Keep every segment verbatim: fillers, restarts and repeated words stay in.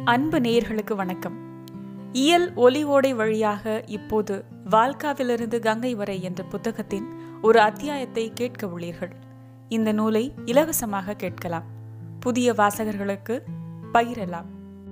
அன்பு நேயர்களுக்கு வணக்கம். இயல் ஒலி ஓடை வழியாக இப்போது வால்காவிலிருந்து கங்கை வரை என்ற புத்தகத்தின் ஒரு அத்தியாயத்தை கேட்க உள்ளீர்கள். இந்த நூலை இலவசமாக கேட்கலாம். புதிய வாசகர்களுக்கு பகிரலாம்.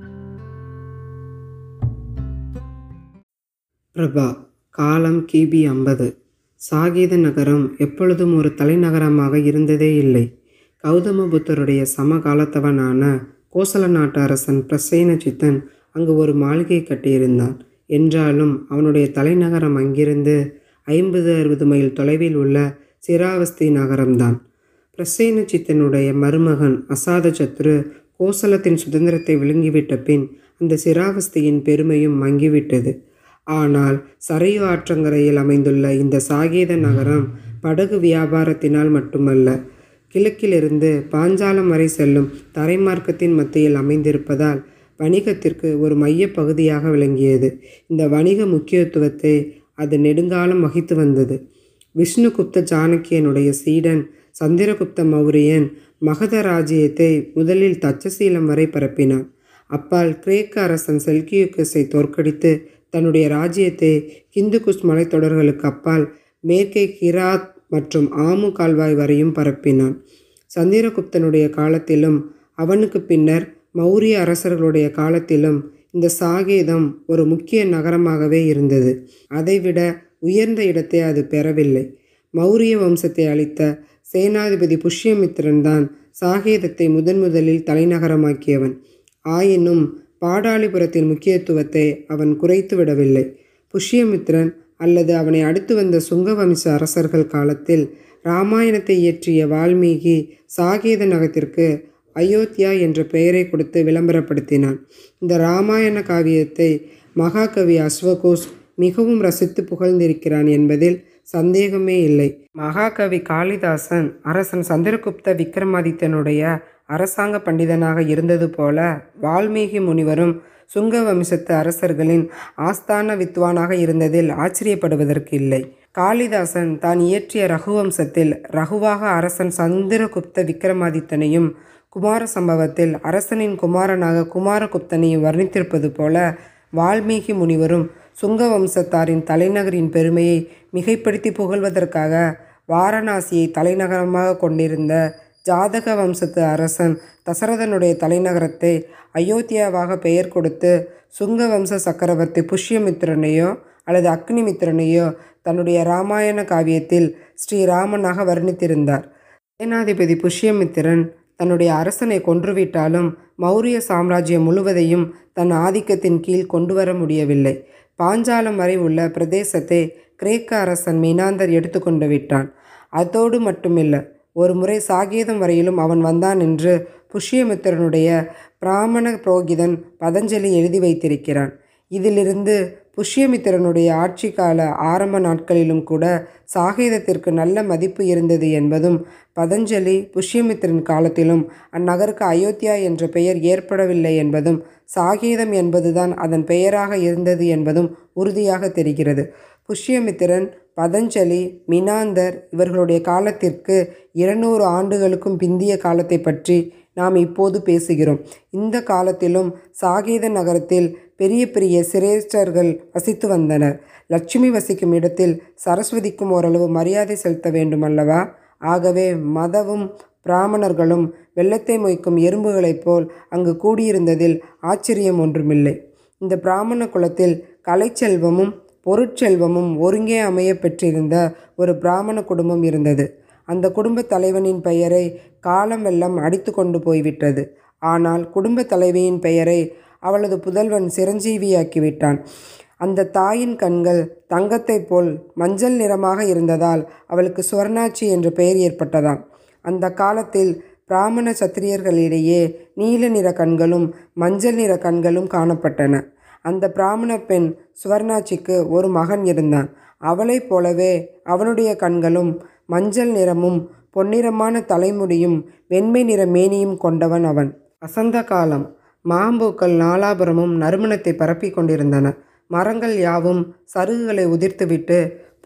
பிரபா. காலம் கிபி ஐம்பது. சாகீத நகரம் எப்பொழுதும் ஒரு தலைநகரமாக இருந்ததே இல்லை. கௌதம புத்தருடைய சமகாலத்தவனான கோசல நாட்டு அரசன் பிரசேனசித்தன் அங்கு ஒரு மாளிகை கட்டியிருந்தான். என்றாலும் அவனுடைய தலைநகரம் அங்கிருந்து ஐம்பது அறுபது மைல் தொலைவில் உள்ள சிராவஸ்தி நகரம்தான். பிரசேனசித்தனுடைய மருமகன் அசாதசத்ரு கோசலத்தின் சுதந்திரத்தை விழுங்கிவிட்ட பின் அந்த சிராவஸ்தியின் பெருமையும் மங்கிவிட்டது. ஆனால் சரையு ஆற்றங்கரையில் அமைந்துள்ள இந்த சாகீத நகரம் படகு வியாபாரத்தினால் மட்டுமல்ல, கிழக்கிலிருந்து பாஞ்சாலம் வரை செல்லும் தரைமார்க்கத்தின் மத்தியில் அமைந்திருப்பதால் வணிகத்திற்கு ஒரு மைய பகுதியாக விளங்கியது. இந்த வணிக முக்கியத்துவத்தை அது நெடுங்காலம் வகித்து வந்தது. விஷ்ணுகுப்த சாணக்கியனுடைய சீடன் சந்திரகுப்த மௌரியன் மகத ராஜ்யத்தை முதலில் தட்சசீலம் வரை பரப்பினான். அப்பால் கிரேக்க அரசன் செல்கியூக்கஸை தோற்கடித்து தன்னுடைய ராஜ்யத்தை ஹிந்துகுஷ் மலைத்தொடர்களுக்கு அப்பால் மேற்கே கிராத் மற்றும் ஆமு கால்வாய் வரையும் பரப்பினான். சந்திரகுப்தனுடைய காலத்திலும் அவனுக்கு பின்னர் மௌரிய அரசர்களுடைய காலத்திலும் இந்த சாகீதம் ஒரு முக்கிய நகரமாகவே இருந்தது. அதைவிட உயர்ந்த இடத்தை அது பெறவில்லை. மௌரிய வம்சத்தை அளித்த சேனாதிபதி புஷ்யமித்திரன் தான் சாகீதத்தை முதன் முதலில் தலைநகரமாக்கியவன். ஆயினும் பாடாலிபுரத்தின் முக்கியத்துவத்தை அவன் குறைத்து விடவில்லை. புஷ்யமித்திரன் அல்லது அவனை அடுத்து வந்த சுங்கவம்ச அரசர்கள் காலத்தில் இராமாயணத்தை இயற்றிய வால்மீகி சாகீத நகரத்திற்கு அயோத்தியா என்ற பெயரை கொடுத்து விளம்பரப்படுத்தினான். இந்த இராமாயண காவியத்தை மகாகவி அஸ்வகோஷ் மிகவும் ரசித்து புகழ்ந்திருக்கிறான் என்பதில் சந்தேகமே இல்லை. மகாகவி காளிதாசன் அரசன் சந்திரகுப்த விக்ரமாதித்தனுடைய அரசாங்க பண்டிதனாக இருந்தது போல வால்மீகி முனிவரும் சுங்க வம்சத்து அரசர்களின் ஆஸ்தான வித்வானாக இருந்ததில் ஆச்சரியப்படுவதற்கு இல்லை. காளிதாசன் தான் இயற்றிய ரகுவம்சத்தில் ரகுவாக அரசன் சந்திரகுப்த விக்ரமாதித்தனையும், குமார சம்பவத்தில் அரசனின் குமாரனாக குமாரகுப்தனையும் வர்ணித்திருப்பது போல வால்மீகி முனிவரும் சுங்க வம்சத்தாரின் தலைநகரின் பெருமையை மிகைப்படுத்தி புகழ்வதற்காக வாரணாசியை தலைநகரமாக கொண்டிருந்த ஜாதக வம்சத்து அரசன் தசரதனுடைய தலைநகரத்தை அயோத்தியாவாக பெயர் கொடுத்து சுங்க வம்ச சக்கரவர்த்தி புஷ்யமித்திரனையோ அல்லது அக்னிமித்திரனையோ தன்னுடைய இராமாயண காவியத்தில் ஸ்ரீராமனாக வர்ணித்திருந்தார். சேனாதிபதி புஷ்யமித்திரன் தன்னுடைய அரசனை கொன்றுவிட்டாலும் மௌரிய சாம்ராஜ்யம் முழுவதையும் தன் ஆதிக்கத்தின் கீழ் கொண்டு வர முடியவில்லை. பாஞ்சாலம் வரை உள்ள பிரதேசத்தை கிரேக்க அரசன் மீனாந்தர் எடுத்து கொண்டு விட்டான். அதோடு மட்டுமில்லை, ஒரு முறை சாகீதம் வரையிலும் அவன் வந்தான் என்று புஷ்யமித்திரனுடைய பிராமண புரோகிதன் பதஞ்சலி எழுதி வைத்திருக்கிறான். இதிலிருந்து புஷ்யமித்திரனுடைய ஆட்சி கால ஆரம்ப நாட்களிலும் கூட சாகீதத்திற்கு நல்ல மதிப்பு இருந்தது என்பதும், பதஞ்சலி புஷ்யமித்திரன் காலத்திலும் அந்நகருக்கு அயோத்தியா என்ற பெயர் ஏற்படவில்லை என்பதும், சாகீதம் என்பதுதான் அதன் பெயராக இருந்தது என்பதும் உறுதியாக தெரிகிறது. புஷ்யமித்திரன், பதஞ்சலி, மீனாந்தர் இவர்களுடைய காலத்திற்கு இருநூறு ஆண்டுகளுக்கும் பிந்திய காலத்தை பற்றி நாம் இப்போது பேசுகிறோம். இந்த காலத்திலும் சாகீத நகரத்தில் பெரிய பெரிய சிரேஷ்டர்கள் வசித்து வந்தனர். லட்சுமி வசிக்கும் இடத்தில் சரஸ்வதிக்கும் ஓரளவு மரியாதை செலுத்த வேண்டும் அல்லவா? ஆகவே மதவும் பிராமணர்களும் வெள்ளத்தை மொய்க்கும் எறும்புகளைப் போல் அங்கு கூடியிருந்ததில் ஆச்சரியம் ஒன்றுமில்லை. இந்த பிராமண குலத்தில் கலைச்செல்வமும் பொருட்செல்வமும் ஒருங்கே அமைய பெற்றிருந்த ஒரு பிராமண குடும்பம் இருந்தது. அந்த குடும்ப தலைவனின் பெயரை காலம் வெள்ளம் அடித்து கொண்டு போய்விட்டது. ஆனால் குடும்ப தலைவியின் பெயரை அவளது புதல்வன் சிரஞ்சீவியாக்கிவிட்டான். அந்த தாயின் கண்கள் தங்கத்தைப் போல் மஞ்சள் நிறமாக இருந்ததால் அவளுக்கு சுவர்ணாட்சி என்ற பெயர் ஏற்பட்டதாம். அந்த காலத்தில் பிராமண சத்திரியர்களிடையே நீல நிற கண்களும் மஞ்சள் நிற கண்களும் காணப்பட்டன. அந்த பிராமண பெண் சுவர்ணாட்சிக்கு ஒரு மகன் இருந்தான். அவளைப் போலவே அவனுடைய கண்களும் மஞ்சள் நிறமும் பொன்னிறமான தலைமுடியும் வெண்மை நிற மேனியும் கொண்டவன் அவன். வசந்த காலம். மாம்பூக்கள் நாலாபுரமும் நறுமணத்தை பரப்பி கொண்டிருந்தன. மரங்கள் யாவும் சருகுகளை உதிர்த்துவிட்டு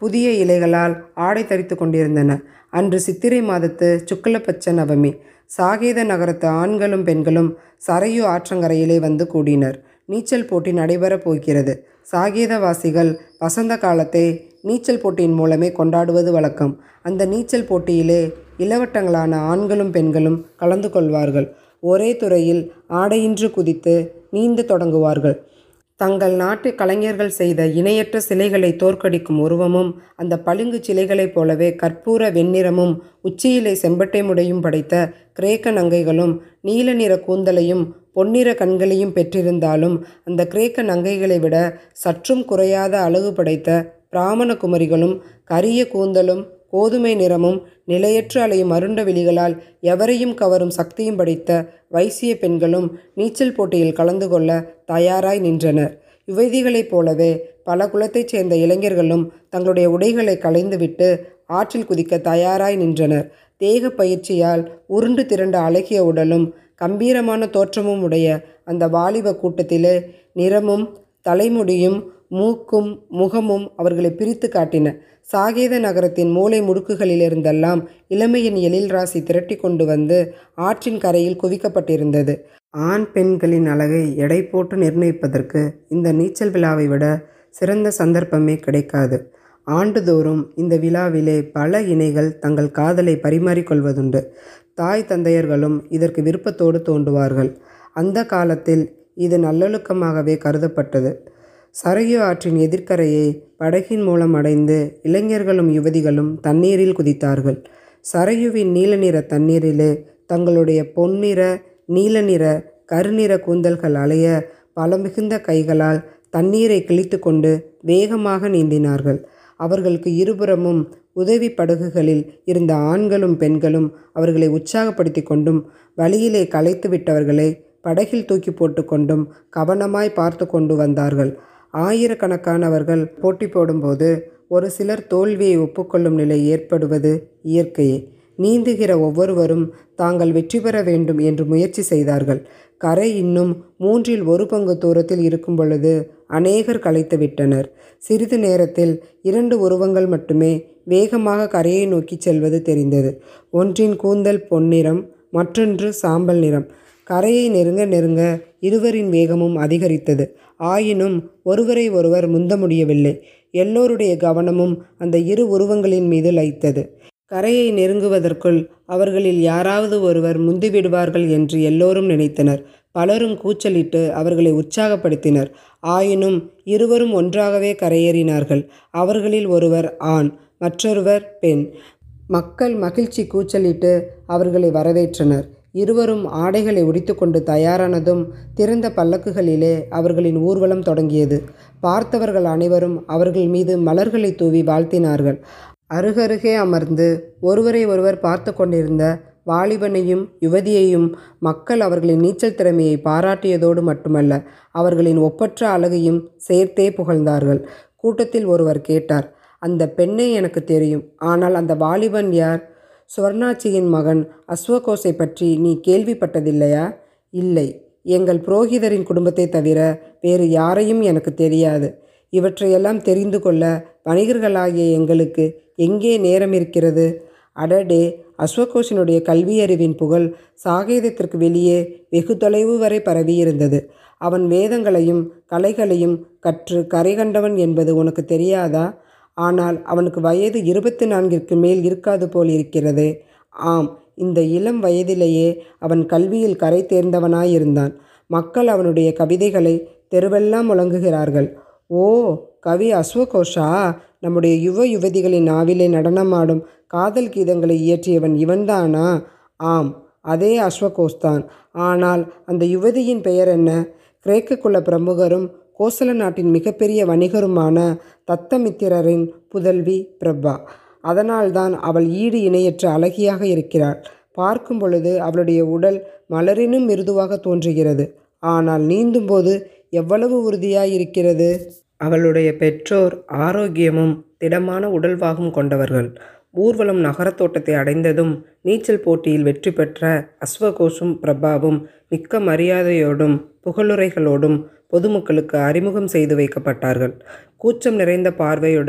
புதிய இலைகளால் ஆடை தரித்து கொண்டிருந்தன. அன்று சித்திரை மாதத்து சுக்லபட்ச நவமி. சாகேத நகரத்து ஆண்களும் பெண்களும் சரையு ஆற்றங்கரையிலே வந்து கூடினர். நீச்சல் போட்டி நடைபெறப் போகிறது. சாகேதவாசிகள் வசந்த காலத்தை நீச்சல் போட்டியின் மூலமே கொண்டாடுவது வழக்கம். அந்த நீச்சல் போட்டியிலே இளவட்டங்களான ஆண்களும் பெண்களும் கலந்து கொள்வார்கள். ஒரே துறையில் ஆடையின்றி குதித்து நீந்த தொடங்குவார்கள். தங்கள் நாட்டு கலைஞர்கள் செய்த இணையற்ற சிலைகளை தோற்கடிக்கும் உருவமும் அந்த பளிங்கு சிலைகளைப் போலவே கற்பூர வெண்ணிறமும் உச்சியிலே செம்பட்டை முடையும் படைத்த கிரேக்க நங்கைகளும் நீல நிற கூந்தலையும் பொன்னிற கண்களையும் பெற்றிருந்தாலும் அந்த கிரேக்க நங்கைகளை விட சற்றும் குறையாத அழகு படைத்த பிராமண குமரிகளும் கரிய கூந்தலும் கோதுமை நிறமும் நிலையற்று அலையும் அருண்ட விழிகளால் எவரையும் கவரும் சக்தியும் படைத்த வைசிய பெண்களும் நீச்சல் போட்டியில் கலந்து கொள்ள தயாராய் நின்றனர். யுவதிகளைப் போலவே பல குலத்தைச் சேர்ந்த இளைஞர்களும் தங்களுடைய உடைகளை களைந்துவிட்டு ஆற்றில் குதிக்க தயாராய் நின்றனர். தேக பயிற்சியால் உருண்டு திரண்ட அழகிய உடலும் கம்பீரமான தோற்றமும் உடைய அந்த வாலிப கூட்டத்திலே நிறமும் தலைமுடியும் மூக்கும் முகமும் அவர்களை பிரித்து காட்டின. சாகேத நகரத்தின் மூலை முடுக்குகளிலிருந்தெல்லாம் இளமையின் எழில் ராசி திரட்டி கொண்டு வந்து ஆற்றின் கரையில் குவிக்கப்பட்டிருந்தது. ஆண் பெண்களின் அழகை எடை போட்டு நிர்ணயிப்பதற்கு இந்த நீச்சல் விழாவை விட சிறந்த சந்தர்ப்பமே கிடைக்காது. ஆண்டுதோறும் இந்த விழாவிலே பல இணைகள் தங்கள் காதலை பரிமாறிக்கொள்வதுண்டு. தாய் தந்தையர்களும் இதற்கு விருப்பத்தோடு தோன்றுவார்கள். அந்த காலத்தில் இது நல்லொழுக்கமாகவே கருதப்பட்டது. சரையு ஆற்றின் எதிர்க்கரையை படகின் மூலம் அடைந்து இளைஞர்களும் யுவதிகளும் தண்ணீரில் குதித்தார்கள். சரையுவின் நீல நிற தண்ணீரிலே தங்களுடைய பொன்னிற நீல நிற கருநிற கூந்தல்கள் அலைய பல மிகுந்த கைகளால் தண்ணீரை கிழித்து கொண்டு வேகமாக நீந்தினார்கள். அவர்களுக்கு இருபுறமும் உதவி படகுகளில் இருந்த ஆண்களும் பெண்களும் அவர்களை உற்சாகப்படுத்தி கொண்டும் வழியிலே களைத்து விட்டவர்களை படகில் தூக்கி போட்டு கொண்டும் கவனமாய் பார்த்து கொண்டு வந்தார்கள். ஆயிரக்கணக்கானவர்கள் போட்டி போடும்போது ஒரு சிலர் தோல்வியை ஒப்புக்கொள்ளும் நிலை ஏற்படுவது இயற்கையே. நீந்துகிற ஒவ்வொருவரும் தாங்கள் வெற்றி பெற வேண்டும் என்று முயற்சி செய்தார்கள். கரை இன்னும் மூன்றில் ஒரு பங்கு தூரத்தில் இருக்கும் பொழுது அநேகர் களைத்து விட்டனர். சிறிது நேரத்தில் இரண்டு உருவங்கள் மட்டுமே வேகமாக கரையை நோக்கி செல்வது தெரிந்தது. ஒன்றின் கூந்தல் பொன்னிறம், மற்றொன்று சாம்பல் நிறம். கரையை நெருங்க நெருங்க இருவரின் வேகமும் அதிகரித்தது. ஆயினும் ஒருவரை ஒருவர் முந்த முடியவில்லை. எல்லோருடைய கவனமும் அந்த இரு உருவங்களின் மீது லயித்தது. கரையை நெருங்குவதற்குள் அவர்களில் யாராவது ஒருவர் முந்திவிடுவார்கள் என்று எல்லோரும் நினைத்தனர். பலரும் கூச்சலிட்டு அவர்களை உற்சாகப்படுத்தினர். ஆயினும் இருவரும் ஒன்றாகவே கரையேறினார்கள். அவர்களில் ஒருவர் ஆண், மற்றொருவர் பெண். மக்கள் மகிழ்ச்சி கூச்சலிட்டு அவர்களை வரவேற்றனர். இருவரும் ஆடைகளை உடித்துக்கொண்டு தயாரானதும் திறந்த பல்லக்குகளிலே அவர்களின் ஊர்வலம் தொடங்கியது. பார்த்தவர்கள் அனைவரும் அவர்கள் மீது மலர்களை தூவி வாழ்த்தினார்கள். அருகருகே அமர்ந்து ஒருவரை ஒருவர் பார்த்து கொண்டிருந்த வாலிபனையும் யுவதியையும் மக்கள் அவர்களின் நீச்சல் திறமையை பாராட்டியதோடு மட்டுமல்ல, அவர்களின் ஒப்பற்ற அழகையும் சேர்த்தே புகழ்ந்தார்கள். கூட்டத்தில் ஒருவர் கேட்டார், அந்த பெண்ணை எனக்கு தெரியும், ஆனால் அந்த வாலிபன் யார்? சுவர்ணாட்சியின் மகன் அஸ்வகோசை பற்றி நீ கேள்விப்பட்டதில்லையா? இல்லை, எங்கள் புரோகிதரின் குடும்பத்தை தவிர வேறு யாரையும் எனக்கு தெரியாது. இவற்றையெல்லாம் தெரிந்து கொள்ள வணிகர்களாகிய எங்களுக்கு எங்கே நேரம் இருக்கிறது? அடடே, அஸ்வகோஷினுடைய கல்வியறிவின் புகழ் சாகேதத்திற்கு வெளியே வெகு தொலைவு வரை பரவியிருந்தது. அவன் வேதங்களையும் கலைகளையும் கற்று கரை கண்டவன் என்பது உனக்கு தெரியாதா? ஆனால் அவனுக்கு வயது இருபத்தி நான்கிற்கு மேல் இருக்காது போல் இருக்கிறது. ஆம், இந்த இளம் வயதிலேயே அவன் கல்வியில் கரை தேர்ந்தவனாயிருந்தான். மக்கள் அவனுடைய கவிதைகளை தெருவெல்லாம் முழங்குகிறார்கள். ஓ, கவி அஸ்வகோஷா! நம்முடைய யுவ யுவதிகளின் நாவிலே நடனமாடும் காதல் கீதங்களை இயற்றியவன் இவன்தானா? ஆம், அதே அஸ்வகோஸ்தான். ஆனால் அந்த யுவதியின் பெயர் என்ன? கிரேக்க குல பிரமுகரும் கோசல நாட்டின் மிகப்பெரிய வணிகருமான தத்தமித்திரரின் புதல்வி பிரபா. அதனால்தான் அவள் ஈடு இணையற்ற அழகியாக இருக்கிறாள். பார்க்கும் பொழுது அவளுடைய உடல் மலரினும் மிருதுவாக தோன்றுகிறது. ஆனால் நீந்தும்போது எவ்வளவு உறுதியாயிருக்கிறது! அவளுடைய பெற்றோர் ஆரோக்கியமும் திடமான உடல்வாகும் கொண்டவர்கள். ஊர்வலம் நகரத்தோட்டத்தை அடைந்ததும் நீச்சல் போட்டியில் வெற்றி பெற்ற அஸ்வகோஷும் பிரபாவும் மிக்க மரியாதையோடும் புகழுரைகளோடும் பொதுமக்களுக்கு அறிமுகம் செய்து வைக்கப்பட்டார்கள். கூச்சம் நிறைந்த பார்வையுடன்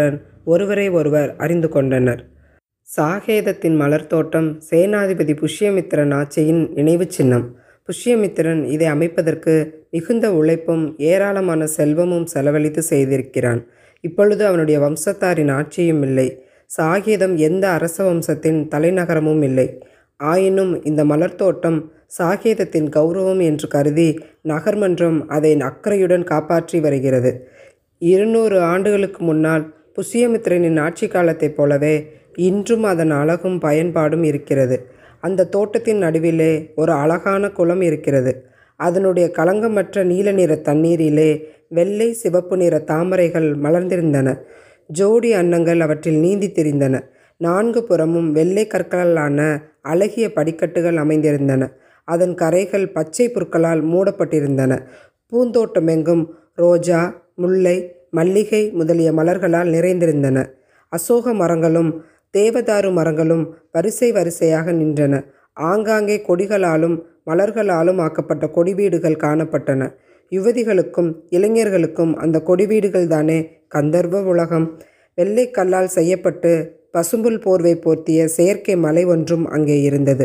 ஒருவரை ஒருவர் அறிந்து கொண்டனர். சாகேதத்தின் மலர் தோட்டம் சேனாதிபதி புஷ்யமித்திரன் ஆட்சியின் நினைவு சின்னம். புஷ்யமித்திரன் இதை அமைப்பதற்கு மிகுந்த உழைப்பும் ஏராளமான செல்வமும் செலவழித்து செய்திருக்கிறான். இப்பொழுது அவனுடைய வம்சத்தாரின் ஆட்சியும் இல்லை. சாகேதம் எந்த அரச வம்சத்தின் தலைநகரமும் இல்லை. ஆயினும் இந்த மலர் தோட்டம் சாகேதத்தின் கௌரவம் என்று கருதி நகர்மன்றம் அதை அக்கறையுடன் காப்பாற்றி வருகிறது. இருநூறு ஆண்டுகளுக்கு முன்னால் புஷ்யமித்திரனின் ஆட்சி காலத்தைப் போலவே இன்றும் அதன் அழகும் பயன்பாடும் இருக்கிறது. அந்த தோட்டத்தின் நடுவிலே ஒரு அழகான குளம் இருக்கிறது. அதனுடைய களங்கமற்ற நீல நிற தண்ணீரிலே வெள்ளை சிவப்பு நிற தாமரைகள் மலர்ந்திருந்தன. ஜோடி அன்னங்கள் அவற்றில் நீந்தி திரிந்தன. நான்கு புறமும் வெள்ளை கற்களாலான அழகிய படிக்கட்டுகள் அமைந்திருந்தன. அதன் கரைகள் பச்சை புற்களால் மூடப்பட்டிருந்தன. பூந்தோட்டமெங்கும் ரோஜா, முல்லை, மல்லிகை முதலிய மலர்களால் நிறைந்திருந்தன. அசோக மரங்களும் தேவதாரு மரங்களும் வரிசை வரிசையாக நின்றன. ஆங்காங்கே கொடிகளாலும் மலர்களாலும் ஆக்கப்பட்ட கொடிவீடுகள் காணப்பட்டன. யுவதிகளுக்கும் இளைஞர்களுக்கும் அந்த கொடிவீடுகள் தானே கந்தர்வ உலகம். வெள்ளை கல்லால் செய்யப்பட்டு பசும்புல் போர்வை போர்த்திய செயற்கை மலை ஒன்றும் அங்கே இருந்தது.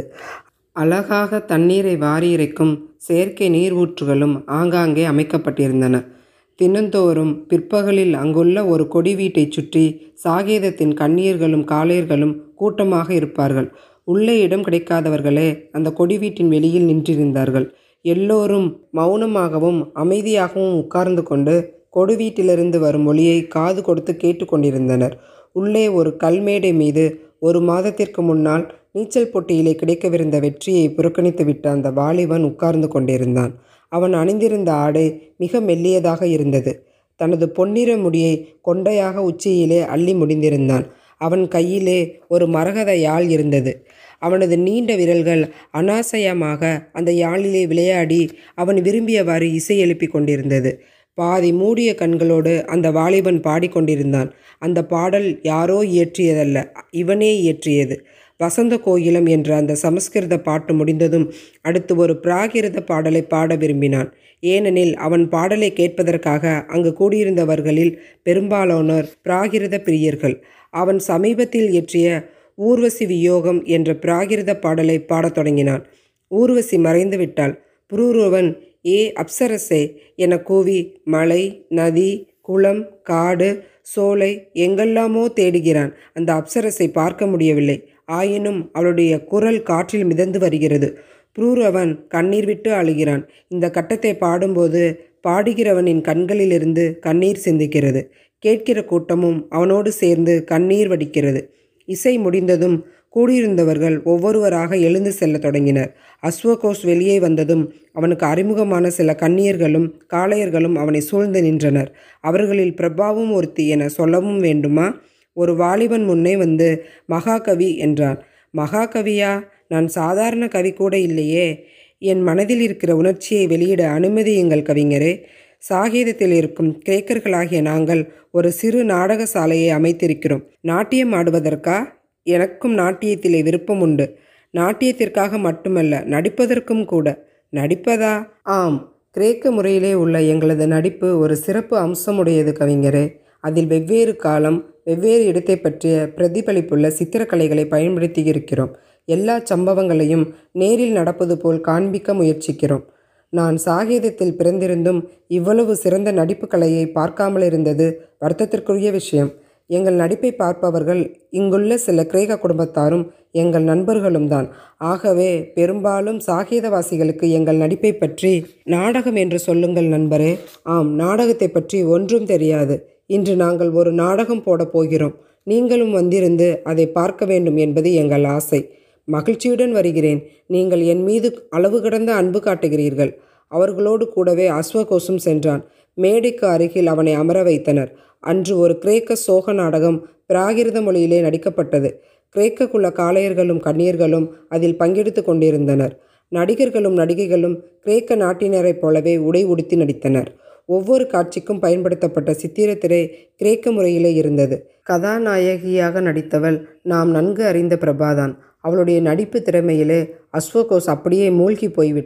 அழகாக தண்ணீரை வாரி இறைக்கும் செயற்கை நீர் ஊற்றுகளும் ஆங்காங்கே அமைக்கப்பட்டிருந்தன. தினந்தோறும் பிற்பகலில் அங்குள்ள ஒரு கொடி வீட்டை சுற்றி சாகேதத்தின் கன்னியர்களும் காளையர்களும் கூட்டமாக இருப்பார்கள். உள்ளே இடம் கிடைக்காதவர்களே அந்த கொடி வீட்டின் வெளியில் நின்றிருந்தார்கள். எல்லோரும் மௌனமாகவும் அமைதியாகவும் உட்கார்ந்து கொண்டு கொடி வீட்டிலிருந்து வரும் ஒளியை காது கொடுத்து கேட்டுக்கொண்டிருந்தனர். உள்ளே ஒரு கல்மேடை மீது ஒரு மாதத்திற்கு முன்னால் நீச்சல் போட்டியிலே கிடைக்கவிருந்த வெற்றியை புறக்கணித்து விட்ட அந்த வாலிபன் உட்கார்ந்து கொண்டிருந்தான். அவன் அணிந்திருந்த ஆடை மிக மெல்லியதாக இருந்தது. தனது பொன்னிற முடியை கொண்டையாக உச்சியிலே அள்ளி முடிந்திருந்தான். அவன் கையிலே ஒரு மரகத யாழ் இருந்தது. அவனது நீண்ட விரல்கள் அனாசயமாக அந்த யாழிலே விளையாடி அவன் விரும்பியவாறு இசை எழுப்பி கொண்டிருந்தது. பாதி மூடிய கண்களோடு அந்த வாலிபன் பாடிக்கொண்டிருந்தான். அந்த பாடல் யாரோ இயற்றியதல்ல, இவனே இயற்றியது. வசந்த கோயிலம் என்ற அந்த சமஸ்கிருத பாட்டு முடிந்ததும் அடுத்து ஒரு பிராகிருத பாடலை பாட விரும்பினான். ஏனெனில் அவன் பாடலை கேட்பதற்காக அங்கு கூடியிருந்தவர்களில் பெரும்பாலானோர் பிராகிருத பிரியர்கள். அவன் சமீபத்தில் இயற்றிய ஊர்வசி வியோகம் என்ற பிராகிருத பாடலை பாடத் தொடங்கினான். ஊர்வசி மறைந்து விட்டாள். புரூரவன் ஏ அப்சரசே என கூவி மலை, நதி, குளம், காடு, சோலை எங்கெல்லாமோ தேடுகிறான். அந்த அப்சரசை பார்க்க முடியவில்லை. ஆயினும் அவளுடைய குரல் காற்றில் மிதந்து வருகிறது. புரூரவன் கண்ணீர் விட்டு அழுகிறான். இந்த கட்டத்தை பாடும்போது பாடுகிறவனின் கண்களிலிருந்து கண்ணீர் சிந்துகிறது. கேட்கிற கூட்டமும் அவனோடு சேர்ந்து கண்ணீர் வடிக்கிறது. இசை முடிந்ததும் கூடியிருந்தவர்கள் ஒவ்வொருவராக எழுந்து செல்ல தொடங்கினர். அஸ்வகோஷ் வெளியே வந்ததும் அவனுக்கு அறிமுகமான சில கன்னியர்களும் காளையர்களும் அவனை சூழ்ந்து நின்றனர். அவர்களில் பிரபாவும் ஒருத்தி என சொல்லவும் வேண்டுமா? ஒரு வாலிபன் முன்னே வந்து மகாகவி என்றான். மகாகவியா? நான் சாதாரண கவி கூட இல்லையே. என் மனதில் இருக்கிற உணர்ச்சியை வெளியிட அனுமதியுங்கள் கவிஞரே. சாகேதத்தில் இருக்கும் கிரேக்கர்களாகிய நாங்கள் ஒரு சிறு நாடக சாலையை அமைத்திருக்கிறோம். நாட்டியம் ஆடுவதற்கா? எனக்கும் நாட்டியத்திலே விருப்பம் உண்டு. நாட்டியத்திற்காக மட்டுமல்ல, நடிப்பதற்கும் கூட. நடிப்பதா? ஆம், கிரேக்க முறையிலே உள்ள எங்களது நடிப்பு ஒரு சிறப்பு அம்சமுடையது கவிஞரே. அதில் வெவ்வேறு காலம், வெவ்வேறு இடத்தை பற்றிய பிரதிபலிப்புள்ள சித்திரக்கலைகளை பயன்படுத்தி இருக்கிறோம். எல்லா சம்பவங்களையும் நேரில் நடப்பது போல் காண்பிக்க முயற்சிக்கிறோம். நான் சாகேதத்தில் பிறந்திருந்தும் இவ்வளவு சிறந்த நடிப்பு கலையை பார்க்காமல் இருந்தது வருத்தத்திற்குரிய விஷயம். எங்கள் நடிப்பை பார்ப்பவர்கள் இங்குள்ள சில கிரேக்க குடும்பத்தாரும் எங்கள் நண்பர்களும் தான். ஆகவே பெரும்பாலும் சாகேதவாசிகளுக்கு எங்கள் நடிப்பை பற்றி நாடகம் என்று சொல்லுங்கள் நண்பரே. ஆம், நாடகத்தை பற்றி ஒன்றும் தெரியாது. இன்று நாங்கள் ஒரு நாடகம் போடப் போகிறோம். நீங்களும் வந்திருந்து அதை பார்க்க வேண்டும் என்பது எங்கள் ஆசை. மகிழ்ச்சியுடன் வருகிறேன். நீங்கள் என் மீது அளவு கடந்த அன்பு காட்டுகிறீர்கள். அவர்களோடு கூடவே அஸ்வகோஷும் சென்றான். மேடைக்கு அருகில் அவனை அமர வைத்தனர். அன்று ஒரு கிரேக்க சோக நாடகம் பிராகிருத மொழியிலே நடிக்கப்பட்டது. கிரேக்க குல காளையர்களும் கன்னியர்களும் அதில் பங்கெடுத்து கொண்டிருந்தனர். நடிகர்களும் நடிகைகளும் கிரேக்க நாட்டினரைப் போலவே உடை உடுத்தி நடித்தனர். ஒவ்வொரு காட்சிக்கும் பயன்படுத்தப்பட்ட சித்திரத்திரை கிரேக்க முறையிலே இருந்தது. கதாநாயகியாக நடித்தவள் நாம் நன்கு அறிந்த பிரபாதான். அவளுடைய நடிப்பு திறமையிலே அஸ்வகோஷ் அப்படியே மூழ்கி போய்விட்டான்.